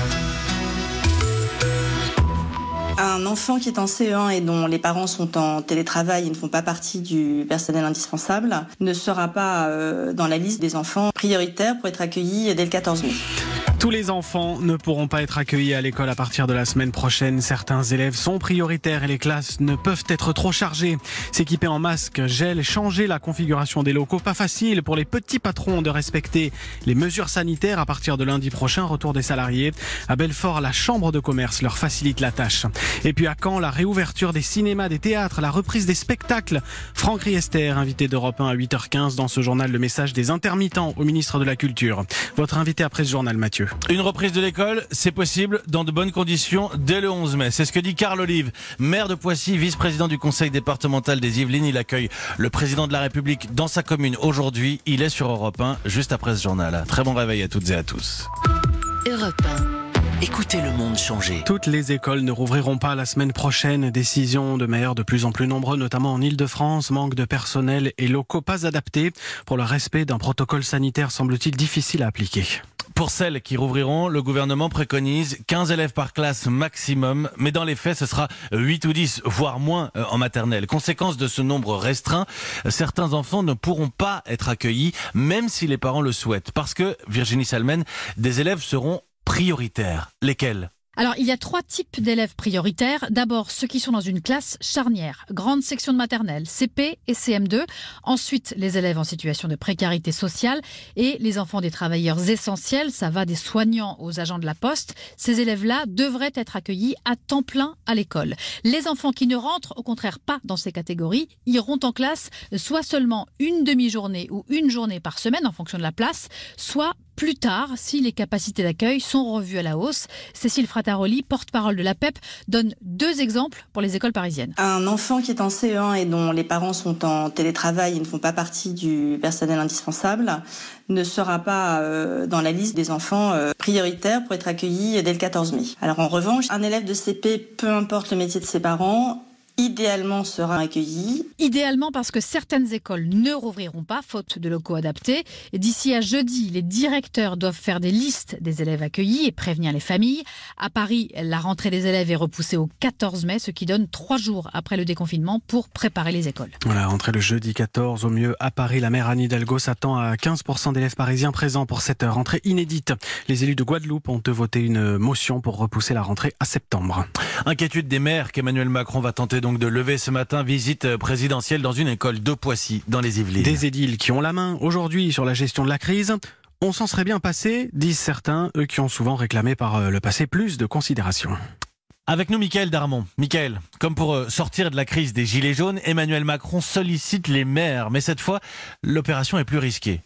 Un enfant qui est en CE1 et dont les parents sont en télétravail et ne font pas partie du personnel indispensable ne sera pas dans la liste des enfants prioritaires pour être accueillis dès le 14 mai.
Tous les enfants ne pourront pas être accueillis à l'école à partir de la semaine prochaine. Certains élèves sont prioritaires et les classes ne peuvent être trop chargées. S'équiper en masque, gel, changer la configuration des locaux, pas facile pour les petits patrons de respecter les mesures sanitaires à partir de lundi prochain. Retour des salariés. À Belfort, la chambre de commerce leur facilite la tâche. Et puis à Caen, la réouverture des cinémas, des théâtres, la reprise des spectacles. Franck Riester, invité d'Europe 1 à 8h15 dans ce journal, le message des intermittents au ministre de la Culture. Votre invité après ce journal, Mathieu.
Une reprise de l'école, c'est possible dans de bonnes conditions dès le 11 mai. C'est ce que dit Carl Olive, maire de Poissy, vice-président du conseil départemental des Yvelines. Il accueille le président de la République dans sa commune aujourd'hui. Il est sur Europe 1 juste après ce journal. Très bon réveil à toutes et à tous.
Europe 1. Écoutez le monde changer.
Toutes les écoles ne rouvriront pas la semaine prochaine. Décision de maires de plus en plus nombreux, notamment en Ile-de-France. Manque de personnel et locaux pas adaptés pour le respect d'un protocole sanitaire, semble-t-il, difficile à appliquer.
Pour celles qui rouvriront, le gouvernement préconise 15 élèves par classe maximum, mais dans les faits, ce sera 8 ou 10, voire moins en maternelle. Conséquence de ce nombre restreint, certains enfants ne pourront pas être accueillis, même si les parents le souhaitent. Parce que, Virginie Salmen, des élèves seront prioritaires. Lesquels ?
Alors, il y a 3 types d'élèves prioritaires. D'abord, ceux qui sont dans une classe charnière, grande section de maternelle, CP et CM2. Ensuite, les élèves en situation de précarité sociale et les enfants des travailleurs essentiels. Ça va des soignants aux agents de la poste. Ces élèves-là devraient être accueillis à temps plein à l'école. Les enfants qui ne rentrent, au contraire, pas dans ces catégories, iront en classe soit seulement une demi-journée ou une journée par semaine en fonction de la place, soit plus tard, si les capacités d'accueil sont revues à la hausse. Cécile Frataroli, porte-parole de l'APEP, donne 2 exemples pour les écoles parisiennes.
Un enfant qui est en CE1 et dont les parents sont en télétravail et ne font pas partie du personnel indispensable ne sera pas dans la liste des enfants prioritaires pour être accueillis dès le 14 mai. Alors en revanche, un élève de CP, peu importe le métier de ses parents, idéalement sera accueilli.
Idéalement parce que certaines écoles ne rouvriront pas, faute de locaux adaptés. Et d'ici à jeudi, les directeurs doivent faire des listes des élèves accueillis et prévenir les familles. À Paris, la rentrée des élèves est repoussée au 14 mai, ce qui donne 3 jours après le déconfinement pour préparer les écoles.
Voilà, rentrée le jeudi 14, au mieux à Paris. La maire Anne Hidalgo s'attend à 15% d'élèves parisiens présents pour cette rentrée inédite. Les élus de Guadeloupe ont voté une motion pour repousser la rentrée à septembre.
Inquiétude des maires qu'Emmanuel Macron va tenter donc de lever ce matin. Visite présidentielle dans une école de Poissy, dans les Yvelines.
Des édiles qui ont la main aujourd'hui sur la gestion de la crise. On s'en serait bien passé, disent certains, eux qui ont souvent réclamé par le passé plus de considération.
Avec nous, Mickaël Darmon. Mickaël, comme pour sortir de la crise des Gilets jaunes, Emmanuel Macron sollicite les maires. Mais cette fois, l'opération est plus risquée.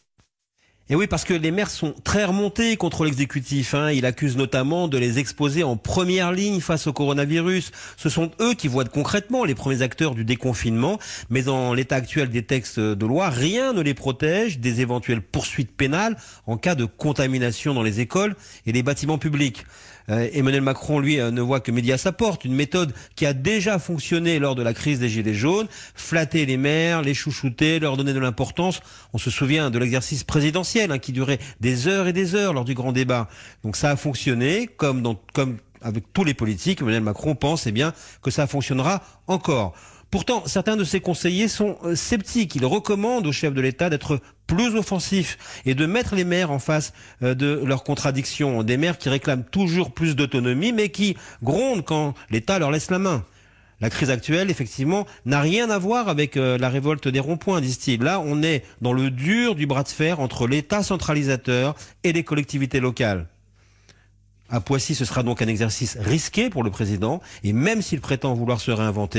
Et oui, parce que les maires sont très remontés contre l'exécutif. Il accuse notamment de les exposer en première ligne face au coronavirus. Ce sont eux qui voient concrètement les premiers acteurs du déconfinement. Mais en l'état actuel des textes de loi, rien ne les protège des éventuelles poursuites pénales en cas de contamination dans les écoles et les bâtiments publics. Emmanuel Macron, lui, ne voit que midi à sa porte, une méthode qui a déjà fonctionné lors de la crise des Gilets jaunes, flatter les maires, les chouchouter, leur donner de l'importance. On se souvient de l'exercice présidentiel qui durait des heures et des heures lors du grand débat. Donc ça a fonctionné, comme avec tous les politiques. Emmanuel Macron pense que ça fonctionnera encore. Pourtant, certains de ses conseillers sont sceptiques. Ils recommandent au chef de l'État d'être plus offensif et de mettre les maires en face de leurs contradictions. Des maires qui réclament toujours plus d'autonomie, mais qui grondent quand l'État leur laisse la main. La crise actuelle, effectivement, n'a rien à voir avec la révolte des ronds-points, disent-ils. Là, on est dans le dur du bras de fer entre l'État centralisateur et les collectivités locales. À Poissy, ce sera donc un exercice risqué pour le président, et même s'il prétend vouloir se réinventer,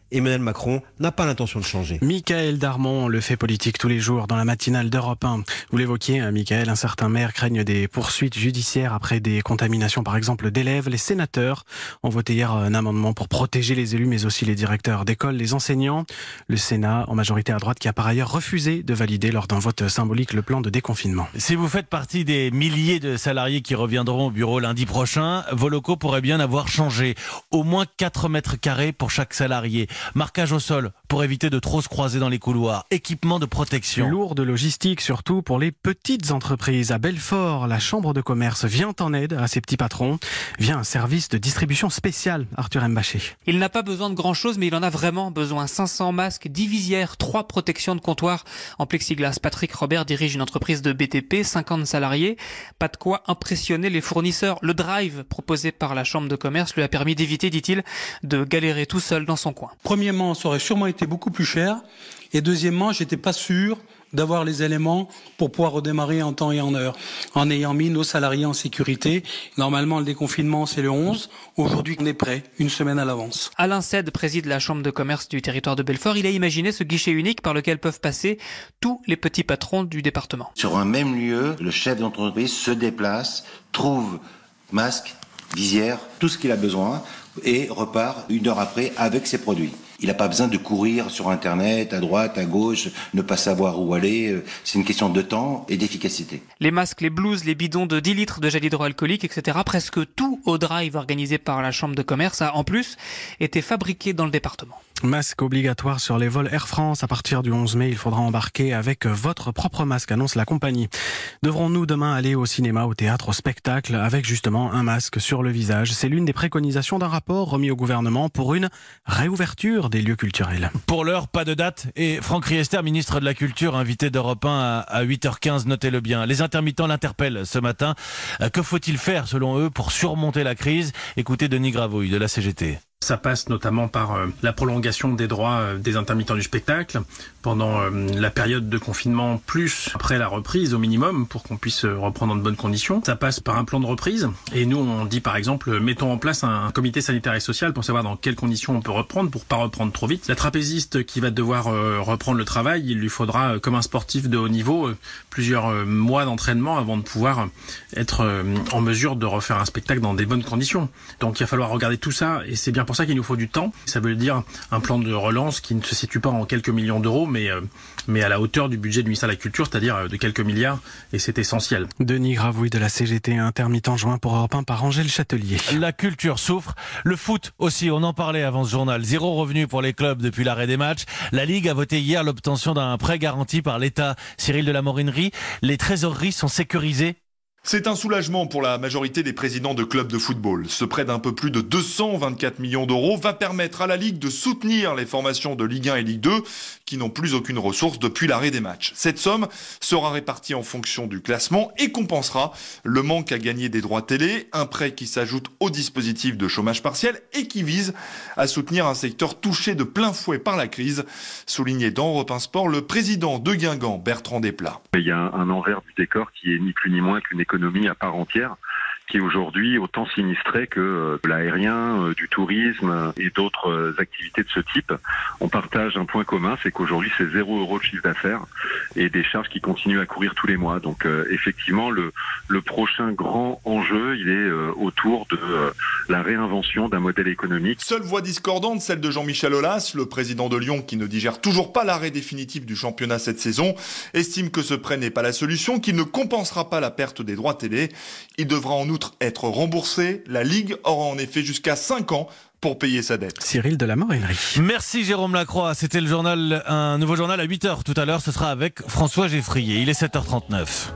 Emmanuel Macron n'a pas l'intention de changer.
Michael Darmon, le fait politique tous les jours dans la matinale d'Europe 1. Vous l'évoquiez, Michael, un certain maire craigne des poursuites judiciaires après des contaminations, par exemple, d'élèves. Les sénateurs ont voté hier un amendement pour protéger les élus, mais aussi les directeurs d'école, les enseignants. Le Sénat, en majorité à droite, qui a par ailleurs refusé de valider lors d'un vote symbolique le plan de déconfinement.
Si vous faites partie des milliers de salariés qui reviendront au bureau lundi prochain, vos locaux pourraient bien avoir changé. Au moins 4 mètres carrés pour chaque salarié. Marquage au sol pour éviter de trop se croiser dans les couloirs. Équipement de protection.
Lourde logistique, surtout pour les petites entreprises. À Belfort, la chambre de commerce vient en aide à ces petits patrons via un service de distribution spécial. Arthur Mbaché.
Il n'a pas besoin de grand-chose, mais il en a vraiment besoin. 500 masques, 10 visières, 3 protections de comptoir en plexiglas. Patrick Robert dirige une entreprise de BTP, 50 salariés. Pas de quoi impressionner les fournisseurs. Le drive proposé par la chambre de commerce lui a permis d'éviter, dit-il, de galérer tout seul dans son coin.
Premièrement, ça aurait sûrement été beaucoup plus cher. Et deuxièmement, j'étais pas sûr d'avoir les éléments pour pouvoir redémarrer en temps et en heure, en ayant mis nos salariés en sécurité. Normalement, le déconfinement, c'est le 11. Aujourd'hui, on est prêt, une semaine à l'avance.
Alain Cède préside la chambre de commerce du territoire de Belfort. Il a imaginé ce guichet unique par lequel peuvent passer tous les petits patrons du département.
Sur un même lieu, le chef d'entreprise se déplace, trouve masque, visière, tout ce qu'il a besoin et repart une heure après avec ses produits. Il n'a pas besoin de courir sur Internet, à droite, à gauche, ne pas savoir où aller. C'est une question de temps et d'efficacité.
Les masques, les blouses, les bidons de 10 litres de gel hydroalcoolique, etc. Presque tout au drive organisé par la chambre de commerce a en plus été fabriqué dans le département.
Masque obligatoire sur les vols Air France. À partir du 11 mai, il faudra embarquer avec votre propre masque, annonce la compagnie. Devrons-nous demain aller au cinéma, au théâtre, au spectacle avec justement un masque sur le visage? C'est l'une des préconisations d'un rapport remis au gouvernement pour une réouverture des lieux culturels.
Pour l'heure, pas de date. Et Franck Riester, ministre de la Culture, invité d'Europe 1 à 8h15, notez-le bien. Les intermittents l'interpellent ce matin. Que faut-il faire, selon eux, pour surmonter la crise? Écoutez Denis Gravouille de la CGT.
Ça passe notamment par la prolongation des droits des intermittents du spectacle pendant la période de confinement, plus après la reprise au minimum, pour qu'on puisse reprendre dans de bonnes conditions. Ça passe par un plan de reprise. Et nous, on dit par exemple, mettons en place un comité sanitaire et social pour savoir dans quelles conditions on peut reprendre, pour pas reprendre trop vite. La trapéziste qui va devoir reprendre le travail, il lui faudra, comme un sportif de haut niveau, plusieurs mois d'entraînement avant de pouvoir être en mesure de refaire un spectacle dans des bonnes conditions. Donc il va falloir regarder tout ça, et c'est bien pour ça qu'il nous faut du temps. Ça veut dire un plan de relance qui ne se situe pas en quelques millions d'euros, mais à la hauteur du budget du ministère de la Culture, c'est-à-dire de quelques milliards, et c'est essentiel.
Denis Gravouille de la CGT, intermittent joint pour Europe 1 par Angèle Châtelier.
La culture souffre, le foot aussi, on en parlait avant ce journal. 0 revenu pour les clubs depuis l'arrêt des matchs. La Ligue a voté hier l'obtention d'un prêt garanti par l'État. Cyril de la Morinerie, les trésoreries sont sécurisées.
C'est un soulagement pour la majorité des présidents de clubs de football. Ce prêt d'un peu plus de 224 millions d'euros va permettre à la Ligue de soutenir les formations de Ligue 1 et Ligue 2 qui n'ont plus aucune ressource depuis l'arrêt des matchs. Cette somme sera répartie en fonction du classement et compensera le manque à gagner des droits télé, un prêt qui s'ajoute au dispositif de chômage partiel et qui vise à soutenir un secteur touché de plein fouet par la crise, souligné dans Europe 1 Sport le président de Guingamp, Bertrand Desplat.
Il y a un envers du décor qui est ni plus ni moins qu'une économie à part entière, qui est aujourd'hui autant sinistrée que l'aérien, du tourisme et d'autres activités de ce type. On partage un point commun, c'est qu'aujourd'hui c'est 0 € de chiffre d'affaires et des charges qui continuent à courir tous les mois. Donc effectivement, le prochain grand enjeu, il est autour de la réinvention d'un modèle économique.
Seule voix discordante, celle de Jean-Michel Aulas, le président de Lyon qui ne digère toujours pas l'arrêt définitif du championnat cette saison, estime que ce prêt n'est pas la solution, qu'il ne compensera pas la perte des droits télé. Il devra en outre être remboursé. La Ligue aura en effet jusqu'à 5 ans pour payer sa dette.
Cyril de la Morinerie.
Merci Jérôme Lacroix. C'était le journal, un nouveau journal à 8h tout à l'heure. Ce sera avec François Geffrier. Il est 7h39.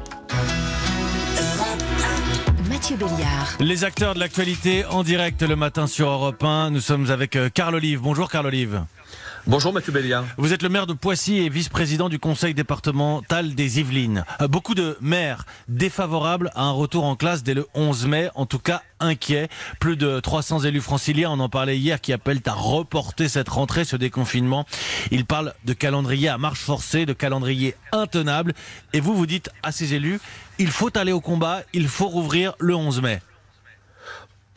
Mathieu Béliard.
Les acteurs de l'actualité en direct le matin sur Europe 1. Nous sommes avec Carl Olive. Bonjour Carl Olive.
Bonjour Mathieu Béliard.
Vous êtes le maire de Poissy et vice-président du conseil départemental des Yvelines. Beaucoup de maires défavorables à un retour en classe dès le 11 mai, en tout cas inquiets. Plus de 300 élus franciliens, on en parlait hier, qui appellent à reporter cette rentrée, ce déconfinement. Ils parlent de calendrier à marche forcée, de calendrier intenable. Et vous dites à ces élus, il faut aller au combat, il faut rouvrir le 11 mai.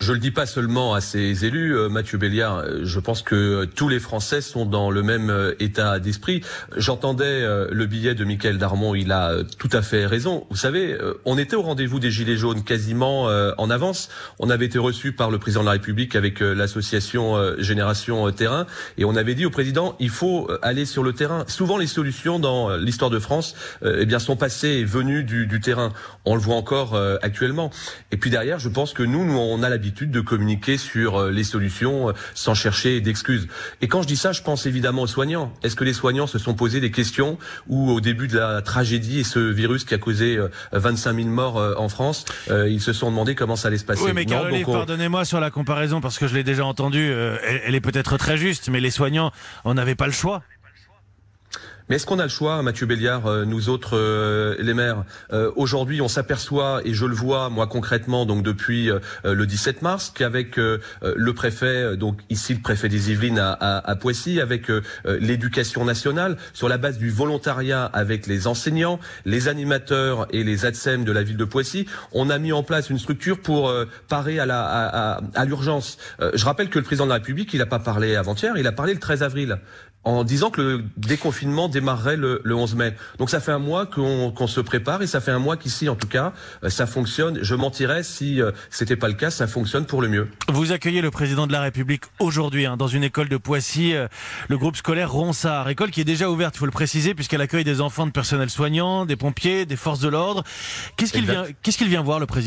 Je le dis pas seulement à ces élus, Mathieu Béliard, je pense que tous les Français sont dans le même état d'esprit. J'entendais le billet de Mickaël Darmon, il a tout à fait raison. Vous savez, on était au rendez-vous des Gilets jaunes quasiment en avance. On avait été reçu par le président de la République avec l'association Génération Terrain et on avait dit au président, il faut aller sur le terrain. Souvent les solutions dans l'histoire de France sont passées et venues du terrain. On le voit encore actuellement. Et puis derrière, je pense que nous on a l'habitude de communiquer sur les solutions sans chercher d'excuses. Et quand je dis ça, je pense évidemment aux soignants. Est-ce que les soignants se sont posé des questions où au début de la tragédie et ce virus qui a causé 25 000 morts en France, ils se sont demandé comment ça allait se passer?
Oui, mais Carl Olive, pardonnez-moi sur la comparaison parce que je l'ai déjà entendue, elle est peut-être très juste, mais les soignants, on n'avait pas le choix.
Mais est-ce qu'on a le choix, Mathieu Béliard, nous autres, les maires? Aujourd'hui, on s'aperçoit, et je le vois, moi concrètement, donc depuis le 17 mars, qu'avec le préfet, donc ici le préfet des Yvelines à Poissy, avec l'éducation nationale, sur la base du volontariat avec les enseignants, les animateurs et les ATSEM de la ville de Poissy, on a mis en place une structure pour parer à l'urgence. Je rappelle que le président de la République, il n'a pas parlé avant-hier, il a parlé le 13 avril. En disant que le déconfinement démarrerait le 11 mai. Donc ça fait un mois qu'on se prépare et ça fait un mois qu'ici, en tout cas, ça fonctionne. Je mentirais si c'était pas le cas, ça fonctionne pour le mieux.
Vous accueillez le président de la République aujourd'hui dans une école de Poissy, le groupe scolaire Ronsard, école qui est déjà ouverte, il faut le préciser, puisqu'elle accueille des enfants de personnel soignant, des pompiers, des forces de l'ordre. Qu'est-ce qu'il vient voir, le président ?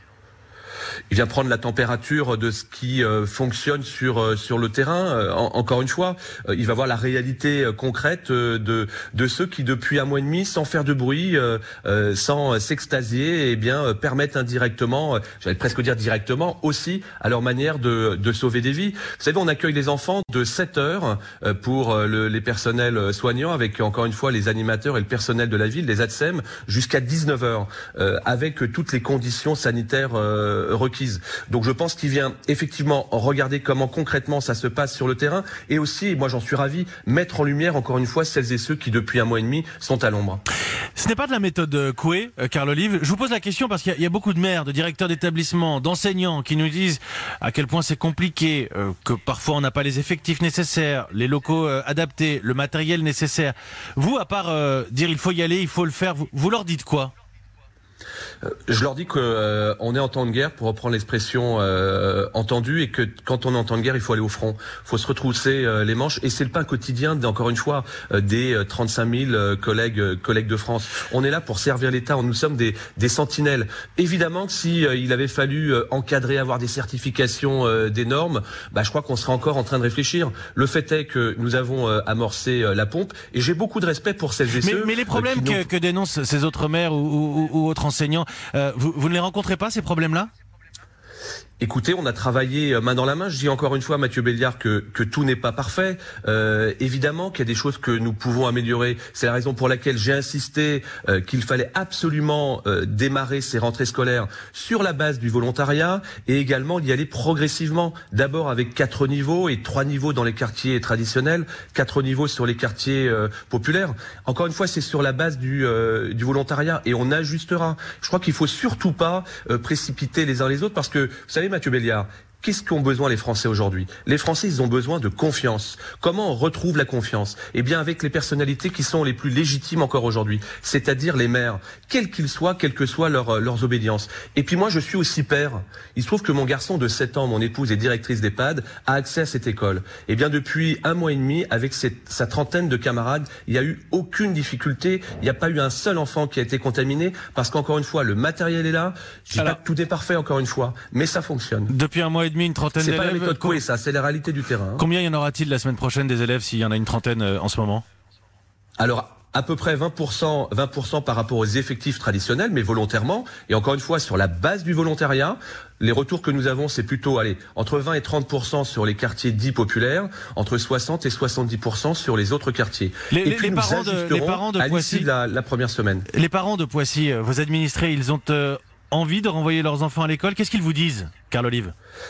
Il vient prendre la température de ce qui fonctionne sur le terrain. Encore une fois, il va voir la réalité concrète de ceux qui, depuis un mois et demi, sans faire de bruit, sans s'extasier, permettent indirectement, j'allais presque dire directement, aussi à leur manière de sauver des vies. Vous savez, on accueille les enfants de 7 heures pour les personnels soignants, avec encore une fois les animateurs et le personnel de la ville, les ATSEM, jusqu'à 19 heures, avec toutes les conditions sanitaires requises. Donc je pense qu'il vient effectivement regarder comment concrètement ça se passe sur le terrain et aussi, et moi j'en suis ravi, mettre en lumière encore une fois celles et ceux qui depuis un mois et demi sont à l'ombre.
Ce n'est pas de la méthode Coué, Carl Olive. Je vous pose la question parce qu'il y a beaucoup de maires, de directeurs d'établissements, d'enseignants qui nous disent à quel point c'est compliqué, que parfois on n'a pas les effectifs nécessaires, les locaux adaptés, le matériel nécessaire. Vous, à part dire il faut y aller, il faut le faire, vous leur dites quoi ?
Je leur dis que on est en temps de guerre, pour reprendre l'expression entendue, et que quand on est en temps de guerre, il faut aller au front. Il faut se retrousser les manches, et c'est le pain quotidien, encore une fois, des 35 000 collègues de France. On est là pour servir l'État. Nous sommes des sentinelles. Évidemment que si il avait fallu encadrer, avoir des certifications, des normes, je crois qu'on serait encore en train de réfléchir. Le fait est que nous avons amorcé la pompe, et j'ai beaucoup de respect pour celles et ceux.
Mais les problèmes que dénoncent ces autres maires ou autres enseignants, vous ne les rencontrez pas, ces problèmes-là ?
Écoutez, on a travaillé main dans la main. Je dis encore une fois, Mathieu Béliard, que tout n'est pas parfait. Évidemment qu'il y a des choses que nous pouvons améliorer. C'est la raison pour laquelle j'ai insisté qu'il fallait absolument démarrer ces rentrées scolaires sur la base du volontariat et également y aller progressivement. D'abord avec 4 niveaux et 3 niveaux dans les quartiers traditionnels, 4 niveaux sur les quartiers populaires. Encore une fois, c'est sur la base du volontariat et on ajustera. Je crois qu'il faut surtout pas précipiter les uns les autres parce que, vous savez, Mathieu Béliard, qu'est-ce qu'ont besoin les Français aujourd'hui? Les Français, ils ont besoin de confiance. Comment on retrouve la confiance? Eh bien, avec les personnalités qui sont les plus légitimes encore aujourd'hui, c'est-à-dire les maires, quels qu'ils soient, quelles que soient leurs obédiences. Et puis moi, je suis aussi père. Il se trouve que mon garçon de 7 ans, mon épouse est directrice d'EHPAD, a accès à cette école. Eh bien, depuis un mois et demi, avec sa trentaine de camarades, il n'y a eu aucune difficulté. Il n'y a pas eu un seul enfant qui a été contaminé parce qu'encore une fois, le matériel est là. Je dis pas que tout est parfait, encore une fois, mais ça fonctionne.
Depuis un mois et demi, une trentaine d'élèves.
C'est pas la méthode Coué, ça, c'est la réalité du terrain.
Combien y en aura-t-il la semaine prochaine des élèves s'il y en a une trentaine en ce moment?
Alors, à peu près 20% par rapport aux effectifs traditionnels, mais volontairement. Et encore une fois, sur la base du volontariat, les retours que nous avons, c'est plutôt, entre 20 et 30% sur les quartiers dits populaires, entre 60 et 70% sur les autres quartiers.
Les parents de Poissy,
la première semaine.
Les parents de Poissy, vos administrés, ils ont envie de renvoyer leurs enfants à l'école. Qu'est-ce qu'ils vous disent, Carl Olive?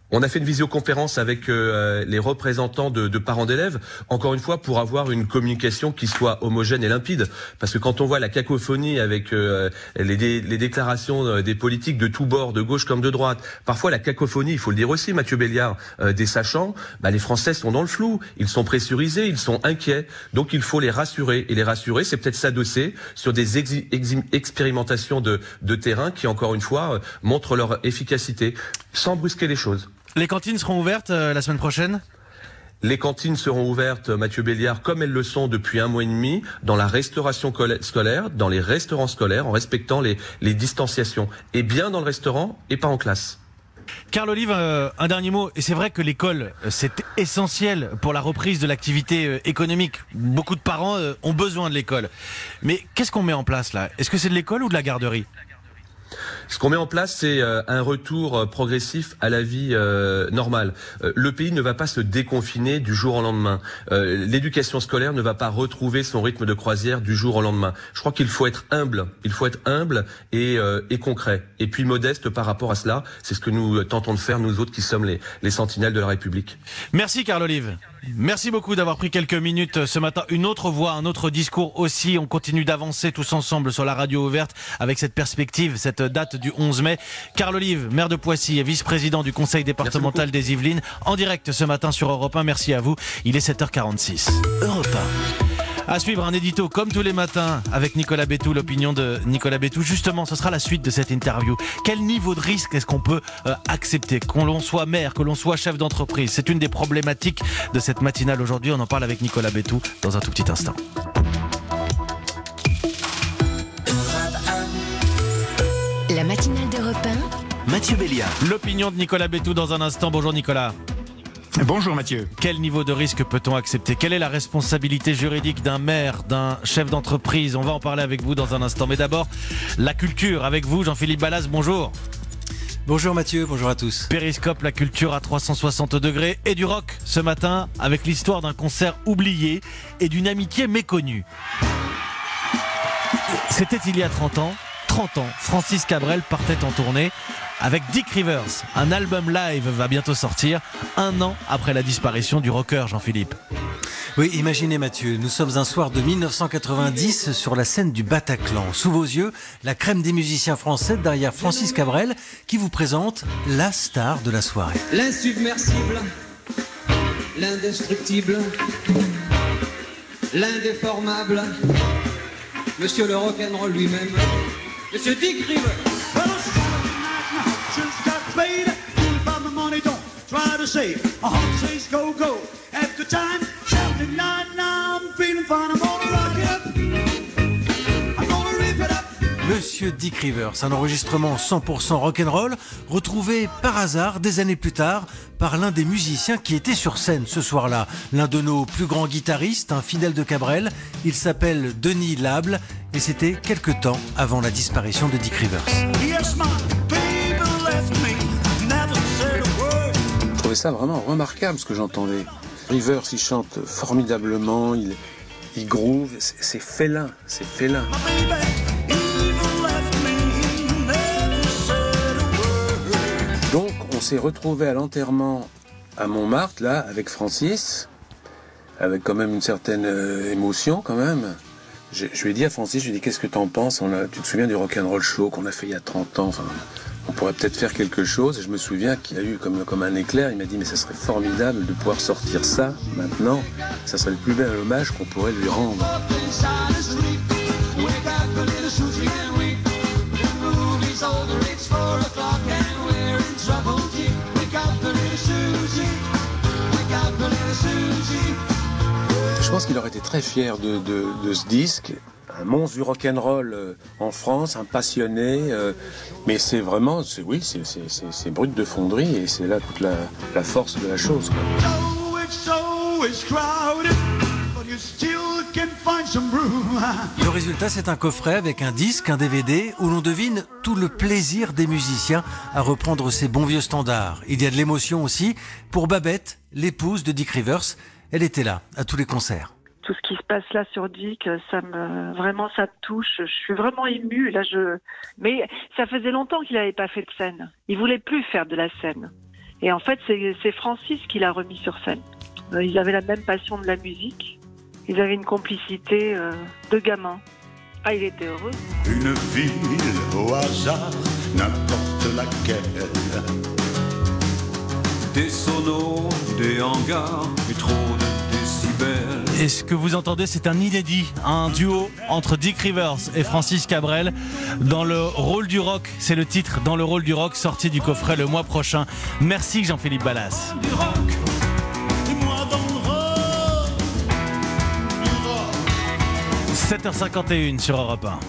On a fait une visioconférence avec les représentants de parents d'élèves, encore une fois pour avoir une communication qui soit homogène et limpide. Parce que quand on voit la cacophonie avec les déclarations des politiques de tous bords, de gauche comme de droite, parfois la cacophonie, il faut le dire aussi, Mathieu Béliard, des sachants, les Français sont dans le flou, ils sont pressurisés, ils sont inquiets. Donc il faut les rassurer. Et les rassurer, c'est peut-être s'adosser sur des expérimentations de terrain qui, encore une fois, montrent leur efficacité, sans brusquer les choses.
Les cantines seront ouvertes la semaine prochaine ?
Les cantines seront ouvertes, Mathieu Béliard, comme elles le sont depuis 1 mois et demi, dans la restauration scolaire, dans les restaurants scolaires, en respectant les distanciations. Et bien dans le restaurant et pas en classe.
Carl Olive, un dernier mot. Et c'est vrai que l'école, c'est essentiel pour la reprise de l'activité économique. Beaucoup de parents ont besoin de l'école. Mais qu'est-ce qu'on met en place là ? Est-ce que c'est de l'école ou de la garderie ?
Ce qu'on met en place, c'est un retour progressif à la vie normale. Le pays ne va pas se déconfiner du jour au lendemain. L'éducation scolaire ne va pas retrouver son rythme de croisière du jour au lendemain. Je crois qu'il faut être humble. Il faut être humble et concret. Et puis modeste par rapport à cela. C'est ce que nous tentons de faire, nous autres qui sommes les sentinelles de la République.
Merci Carl Olive. Merci beaucoup d'avoir pris quelques minutes ce matin. Une autre voix, un autre discours aussi. On continue d'avancer tous ensemble sur la radio ouverte avec cette perspective, cette date du 11 mai. Carl Olive, maire de Poissy et vice-président du conseil départemental des Yvelines, en direct ce matin sur Europe 1. Merci à vous. Il est 7h46.
Europe 1.
À suivre un édito comme tous les matins avec Nicolas Bétou, l'opinion de Nicolas Bétou. Justement, ce sera la suite de cette interview. Quel niveau de risque est-ce qu'on peut accepter ? Que l'on soit maire, que l'on soit chef d'entreprise. C'est une des problématiques de cette matinale aujourd'hui. On en parle avec Nicolas Bétou dans un tout petit instant.
La matinale d'Europe 1.
Mathieu Béliard.
L'opinion de Nicolas Bétou dans un instant. Bonjour Nicolas.
Bonjour Mathieu.
Quel niveau de risque peut-on accepter ? Quelle est la responsabilité juridique d'un maire, d'un chef d'entreprise ? On va en parler avec vous dans un instant. Mais d'abord, la culture avec vous, Jean-Philippe Ballas, bonjour.
Bonjour Mathieu, bonjour à tous.
Périscope, la culture à 360 degrés et du rock ce matin avec l'histoire d'un concert oublié et d'une amitié méconnue. C'était il y a 30 ans, Francis Cabrel partait en tournée avec Dick Rivers. Un album live va bientôt sortir, 1 an après la disparition du rocker Jean-Philippe.
Oui, imaginez Mathieu, nous sommes un soir de 1990 sur la scène du Bataclan. Sous vos yeux, la crème des musiciens français derrière Francis Cabrel qui vous présente la star de la soirée.
L'insubmersible, l'indestructible, l'indéformable, Monsieur le rock'n'roll lui-même, Monsieur Dick Rivers.
Monsieur Dick Rivers, un enregistrement 100% rock'n'roll, retrouvé par hasard des années plus tard par l'un des musiciens qui était sur scène ce soir-là. L'un de nos plus grands guitaristes, un fidèle de Cabrel, il s'appelle Denis Lable et c'était quelque temps avant la disparition de Dick Rivers.
Je trouvais ça vraiment remarquable ce que j'entendais. Rivers, il chante formidablement, il groove, c'est félin, c'est félin. Donc on s'est retrouvé à l'enterrement à Montmartre, là, avec Francis, avec quand même une certaine émotion quand même. Je lui ai dit à Francis, je lui ai dit, qu'est-ce que t'en penses ? Tu te souviens du Rock'n'Roll Show qu'on a fait il y a 30 ans, enfin, on pourrait peut-être faire quelque chose. Et je me souviens qu'il y a eu comme un éclair, il m'a dit, mais ça serait formidable de pouvoir sortir ça maintenant. Ça serait le plus bel hommage qu'on pourrait lui rendre. Je pense qu'il aurait été très fier de ce disque, un monstre du rock'n'roll en France, un passionné, mais c'est vraiment, c'est brut de fonderie et c'est là toute la force de la chose, quoi.
Le résultat, c'est un coffret avec un disque, un DVD, où l'on devine tout le plaisir des musiciens à reprendre ces bons vieux standards. Il y a de l'émotion aussi pour Babette, l'épouse de Dick Rivers. Elle était là, à tous les concerts.
Tout ce qui se passe là sur Dick, ça me touche. Je suis vraiment émue. Mais ça faisait longtemps qu'il n'avait pas fait de scène. Il voulait plus faire de la scène. Et en fait, c'est Francis qui l'a remis sur scène. Ils avaient la même passion de la musique. Ils avaient une complicité de gamins. Ah, il était heureux.
Une ville au hasard, n'importe laquelle. Des sonos, des hangars, et trop de décibels.
Et ce que vous entendez, c'est un inédit, un duo entre Dick Rivers et Francis Cabrel dans le rôle du rock. C'est le titre, Dans le rôle du rock, sorti du coffret le mois prochain. Merci Jean-Philippe Ballas. 7h51 sur Europe 1.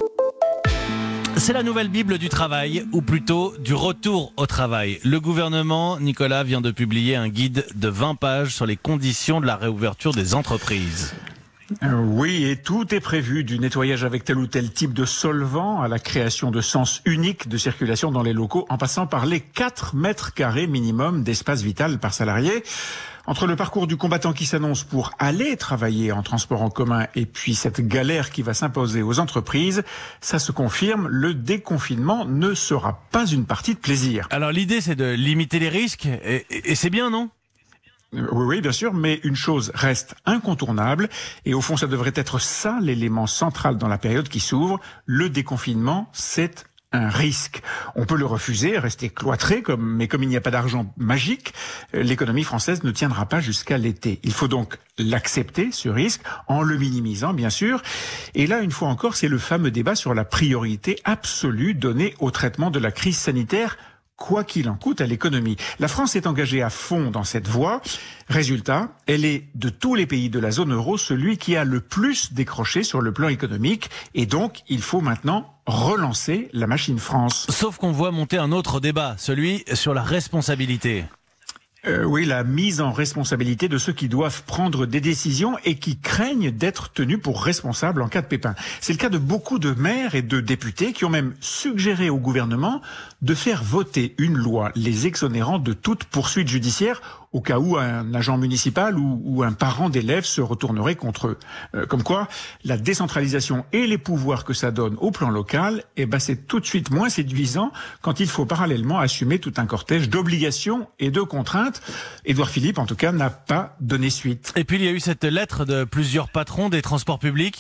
C'est la nouvelle Bible du travail, ou plutôt du retour au travail. Le gouvernement, Nicolas, vient de publier un guide de 20 pages sur les conditions de la réouverture des entreprises.
Oui, et tout est prévu, du nettoyage avec tel ou tel type de solvant à la création de sens unique de circulation dans les locaux, en passant par les 4 mètres carrés minimum d'espace vital par salarié. Entre le parcours du combattant qui s'annonce pour aller travailler en transport en commun et puis cette galère qui va s'imposer aux entreprises, ça se confirme, le déconfinement ne sera pas une partie de plaisir.
Alors l'idée, c'est de limiter les risques, et c'est bien, non ?
Oui, bien sûr, mais une chose reste incontournable, et au fond, ça devrait être ça l'élément central dans la période qui s'ouvre. Le déconfinement, c'est un risque. On peut le refuser, rester cloîtré, mais comme il n'y a pas d'argent magique, l'économie française ne tiendra pas jusqu'à l'été. Il faut donc l'accepter, ce risque, en le minimisant, bien sûr. Et là, une fois encore, c'est le fameux débat sur la priorité absolue donnée au traitement de la crise sanitaire, quoi qu'il en coûte à l'économie. La France est engagée à fond dans cette voie. Résultat, elle est, de tous les pays de la zone euro, celui qui a le plus décroché sur le plan économique. Et donc, il faut maintenant relancer la machine France.
Sauf qu'on voit monter un autre débat, celui sur la responsabilité.
Oui, la mise en responsabilité de ceux qui doivent prendre des décisions et qui craignent d'être tenus pour responsables en cas de pépin. C'est le cas de beaucoup de maires et de députés qui ont même suggéré au gouvernement de faire voter une loi les exonérant de toute poursuite judiciaire au cas où un agent municipal ou un parent d'élève se retournerait contre eux. Comme quoi, la décentralisation et les pouvoirs que ça donne au plan local, c'est tout de suite moins séduisant quand il faut parallèlement assumer tout un cortège d'obligations et de contraintes. Édouard Philippe, en tout cas, n'a pas donné suite.
Et puis il y a eu cette lettre de plusieurs patrons des transports publics.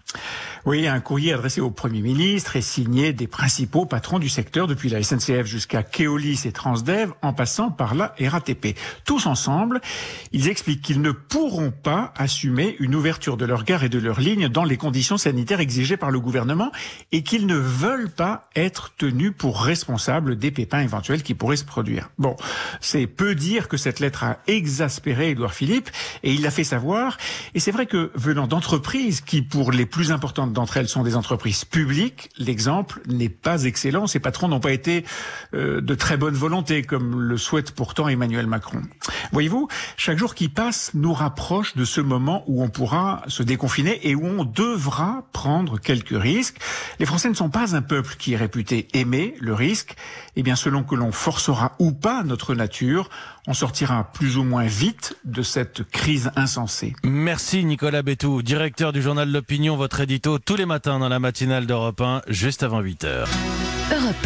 Oui, un courrier adressé au Premier ministre et signé des principaux patrons du secteur, depuis la SNCF jusqu'à Keolis et Transdev, en passant par la RATP. Tous ensemble, ils expliquent qu'ils ne pourront pas assumer une ouverture de leur gare et de leur ligne dans les conditions sanitaires exigées par le gouvernement et qu'ils ne veulent pas être tenus pour responsables des pépins éventuels qui pourraient se produire. Bon, c'est peu dire que cette lettre a exaspéré Édouard Philippe et il l'a fait savoir. Et c'est vrai que venant d'entreprises qui, pour les plus importantes d'entre elles, sont des entreprises publiques, l'exemple n'est pas excellent. Ces patrons n'ont pas été de très bonne volonté, comme le souhaite pourtant Emmanuel Macron. Voyez-vous, chaque jour qui passe nous rapproche de ce moment où on pourra se déconfiner et où on devra prendre quelques risques. Les Français ne sont pas un peuple qui est réputé aimer le risque. Eh bien, selon que l'on forcera ou pas notre nature, on sortira plus ou moins vite de cette crise insensée.
Merci Nicolas Bétou, directeur du journal L'Opinion, votre édito tous les matins dans la matinale d'Europe 1, juste avant 8h.
Europe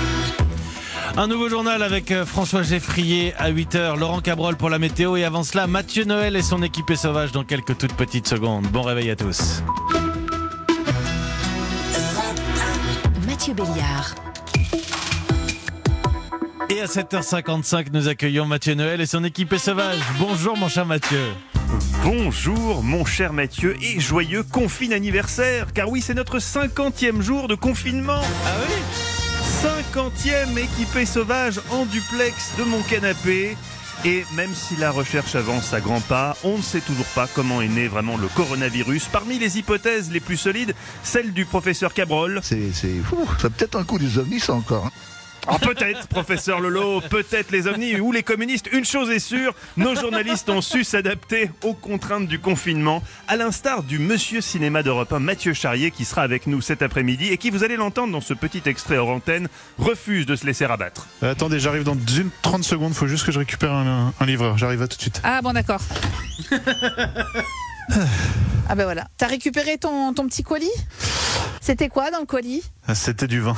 1.
Un nouveau journal avec François Geffrier à 8h, Laurent Cabrol pour la météo et avant cela, Mathieu Noël et son équipée sauvage dans quelques toutes petites secondes. Bon réveil à tous.
Mathieu Béliard.
Et à 7h55, nous accueillons Mathieu Noël et son équipée sauvage. Bonjour mon cher Mathieu.
Bonjour mon cher Mathieu et joyeux confine anniversaire. Car oui, c'est notre 50e jour de confinement.
Ah oui ?
50e équipée sauvage en duplex de mon canapé. Et même si la recherche avance à grands pas, on ne sait toujours pas comment est né vraiment le coronavirus. Parmi les hypothèses les plus solides, celle du professeur Cabrol.
C'est fou, ça peut-être un coup des ovnis ça encore.
Ah, peut-être, professeur Lolo, peut-être les ovnis ou les communistes. Une chose est sûre, nos journalistes ont su s'adapter aux contraintes du confinement, à l'instar du monsieur cinéma d'Europe 1, Mathieu Charrier, qui sera avec nous cet après-midi et qui, vous allez l'entendre dans ce petit extrait hors antenne, refuse de se laisser abattre.
Attendez, j'arrive dans 30 secondes, faut juste que je récupère un livreur, j'arrive à tout de suite.
Ah bon, d'accord. Ah ben voilà. T'as récupéré ton petit colis ? C'était quoi dans le colis ?
C'était du vin.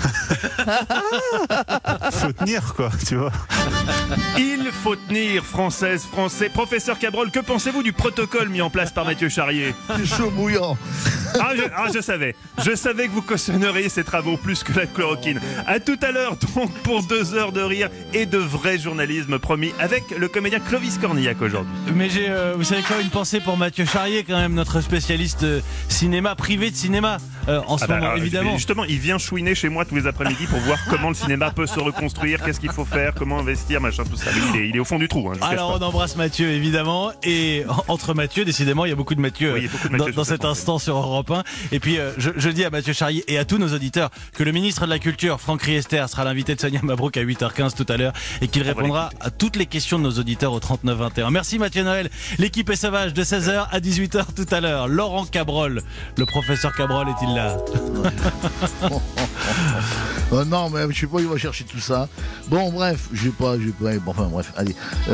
Faut tenir, quoi, tu vois.
Il faut tenir, Françaises, Français. Professeur Cabrol, que pensez-vous du protocole mis en place par Mathieu Charrier?
Chaud bouillant.
Je savais. Je savais que vous cautionneriez ces travaux plus que la chloroquine. À tout à l'heure, donc, pour 2 heures de rire et de vrai journalisme promis avec le comédien Clovis Cornillac aujourd'hui.
Mais j'ai, vous savez quoi, une pensée pour Mathieu Charrier, quand même, notre spécialiste cinéma, privé de cinéma, en ce moment, évidemment.
Justement, il vient chouiner chez moi tous les après-midi pour voir comment le cinéma peut se reconstruire, qu'est-ce qu'il faut faire, comment investir, machin, tout ça. Il est au fond du trou.
Alors, on embrasse Mathieu, évidemment. Et entre Mathieu, décidément, il y a beaucoup de Mathieu, dans cet instant sur Europe 1. Et puis, je dis à Mathieu Charrier et à tous nos auditeurs que le ministre de la Culture, Franck Riester, sera l'invité de Sonia Mabrouk à 8h15 tout à l'heure et qu'il répondra à toutes les questions de nos auditeurs au 3921. Merci Mathieu Noël. L'équipe est sauvage de 16h à 18h tout à l'heure. Laurent Cabrol, le professeur Cabrol, est-il là?
Non, mais je sais pas où il va chercher tout ça. Bon, bref, enfin, bref, allez.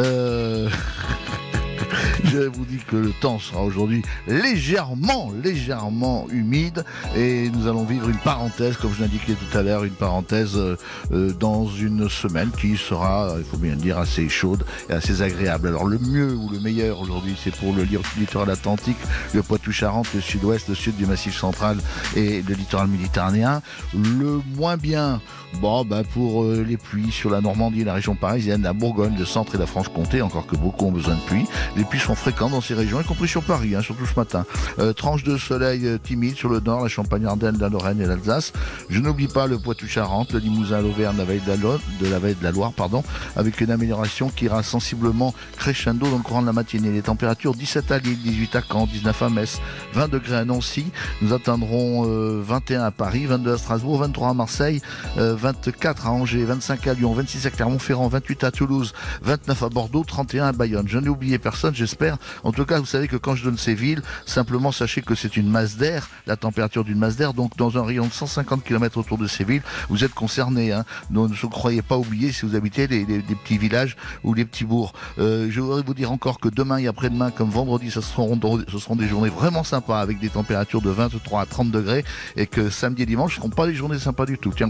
Je vous dis que le temps sera aujourd'hui légèrement humide et nous allons vivre une parenthèse, comme je l'indiquais tout à l'heure, une parenthèse dans une semaine qui sera, il faut bien le dire, assez chaude et assez agréable. Alors le mieux ou le meilleur aujourd'hui, c'est pour le littoral atlantique, le Poitou-Charentes, le sud-ouest, le sud du Massif central et le littoral méditerranéen. Le moins bien, pour les pluies sur la Normandie, la région parisienne, la Bourgogne, le centre et la Franche-Comté, encore que beaucoup ont besoin de pluie. Les pluies sont fréquentes dans ces régions, y compris sur Paris, surtout ce matin. Tranche de soleil timide sur le nord, la Champagne-Ardenne, la Lorraine et l'Alsace. Je n'oublie pas le Poitou-Charentes, le Limousin, l'Auvergne, la vallée de la Loire, avec une amélioration qui ira sensiblement crescendo dans le courant de la matinée. Les températures 17 à Lille, 18 à Caen, 19 à Metz, 20 degrés à Nancy. Nous atteindrons 21 à Paris, 22 à Strasbourg, 23 à Marseille, 24 à Angers, 25 à Lyon, 26 à Clermont-Ferrand, 28 à Toulouse, 29 à Bordeaux, 31 à Bayonne. Je n'ai oublié personne, j'espère. En tout cas, vous savez que quand je donne ces villes, simplement sachez que c'est une masse d'air, la température d'une masse d'air. Donc, dans un rayon de 150 km autour de ces villes, vous êtes concernés. Donc, ne croyez pas oublier si vous habitez des petits villages ou des petits bourgs. Je voudrais vous dire encore que demain et après-demain, comme vendredi, ce seront des journées vraiment sympas avec des températures de 23 à 30 degrés et que samedi et dimanche ne seront pas des journées sympas du tout. Tiens.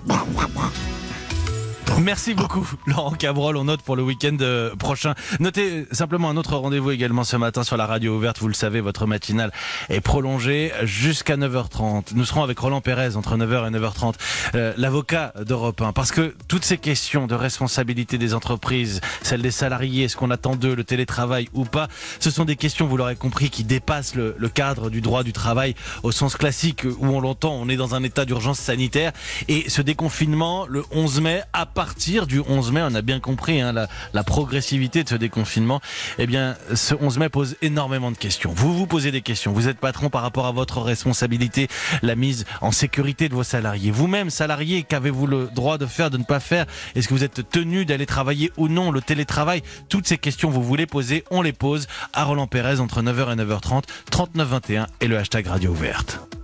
Merci beaucoup Laurent Cabrol, on note pour le week-end prochain. Notez simplement un autre rendez-vous également ce matin sur la radio ouverte. Vous le savez, votre matinale est prolongée jusqu'à 9h30. Nous serons avec Roland Pérez entre 9h et 9h30, l'avocat d'Europe 1. Parce que toutes ces questions de responsabilité des entreprises, celles des salariés, est-ce qu'on attend d'eux, le télétravail ou pas, ce sont des questions, vous l'aurez compris, qui dépassent le cadre du droit du travail au sens classique où on l'entend. On est dans un état d'urgence sanitaire et ce déconfinement le 11 mai, à partir du 11 mai, on a bien compris la progressivité de ce déconfinement, eh bien ce 11 mai pose énormément de questions. Vous vous posez des questions, vous êtes patron par rapport à votre responsabilité, la mise en sécurité de vos salariés. Vous-même, salarié, qu'avez-vous le droit de faire, de ne pas faire? Est-ce que vous êtes tenu d'aller travailler ou non? Le télétravail, toutes ces questions vous voulez poser, on les pose à Roland Pérez entre 9h et 9h30, 3921 et le hashtag Radio Ouverte.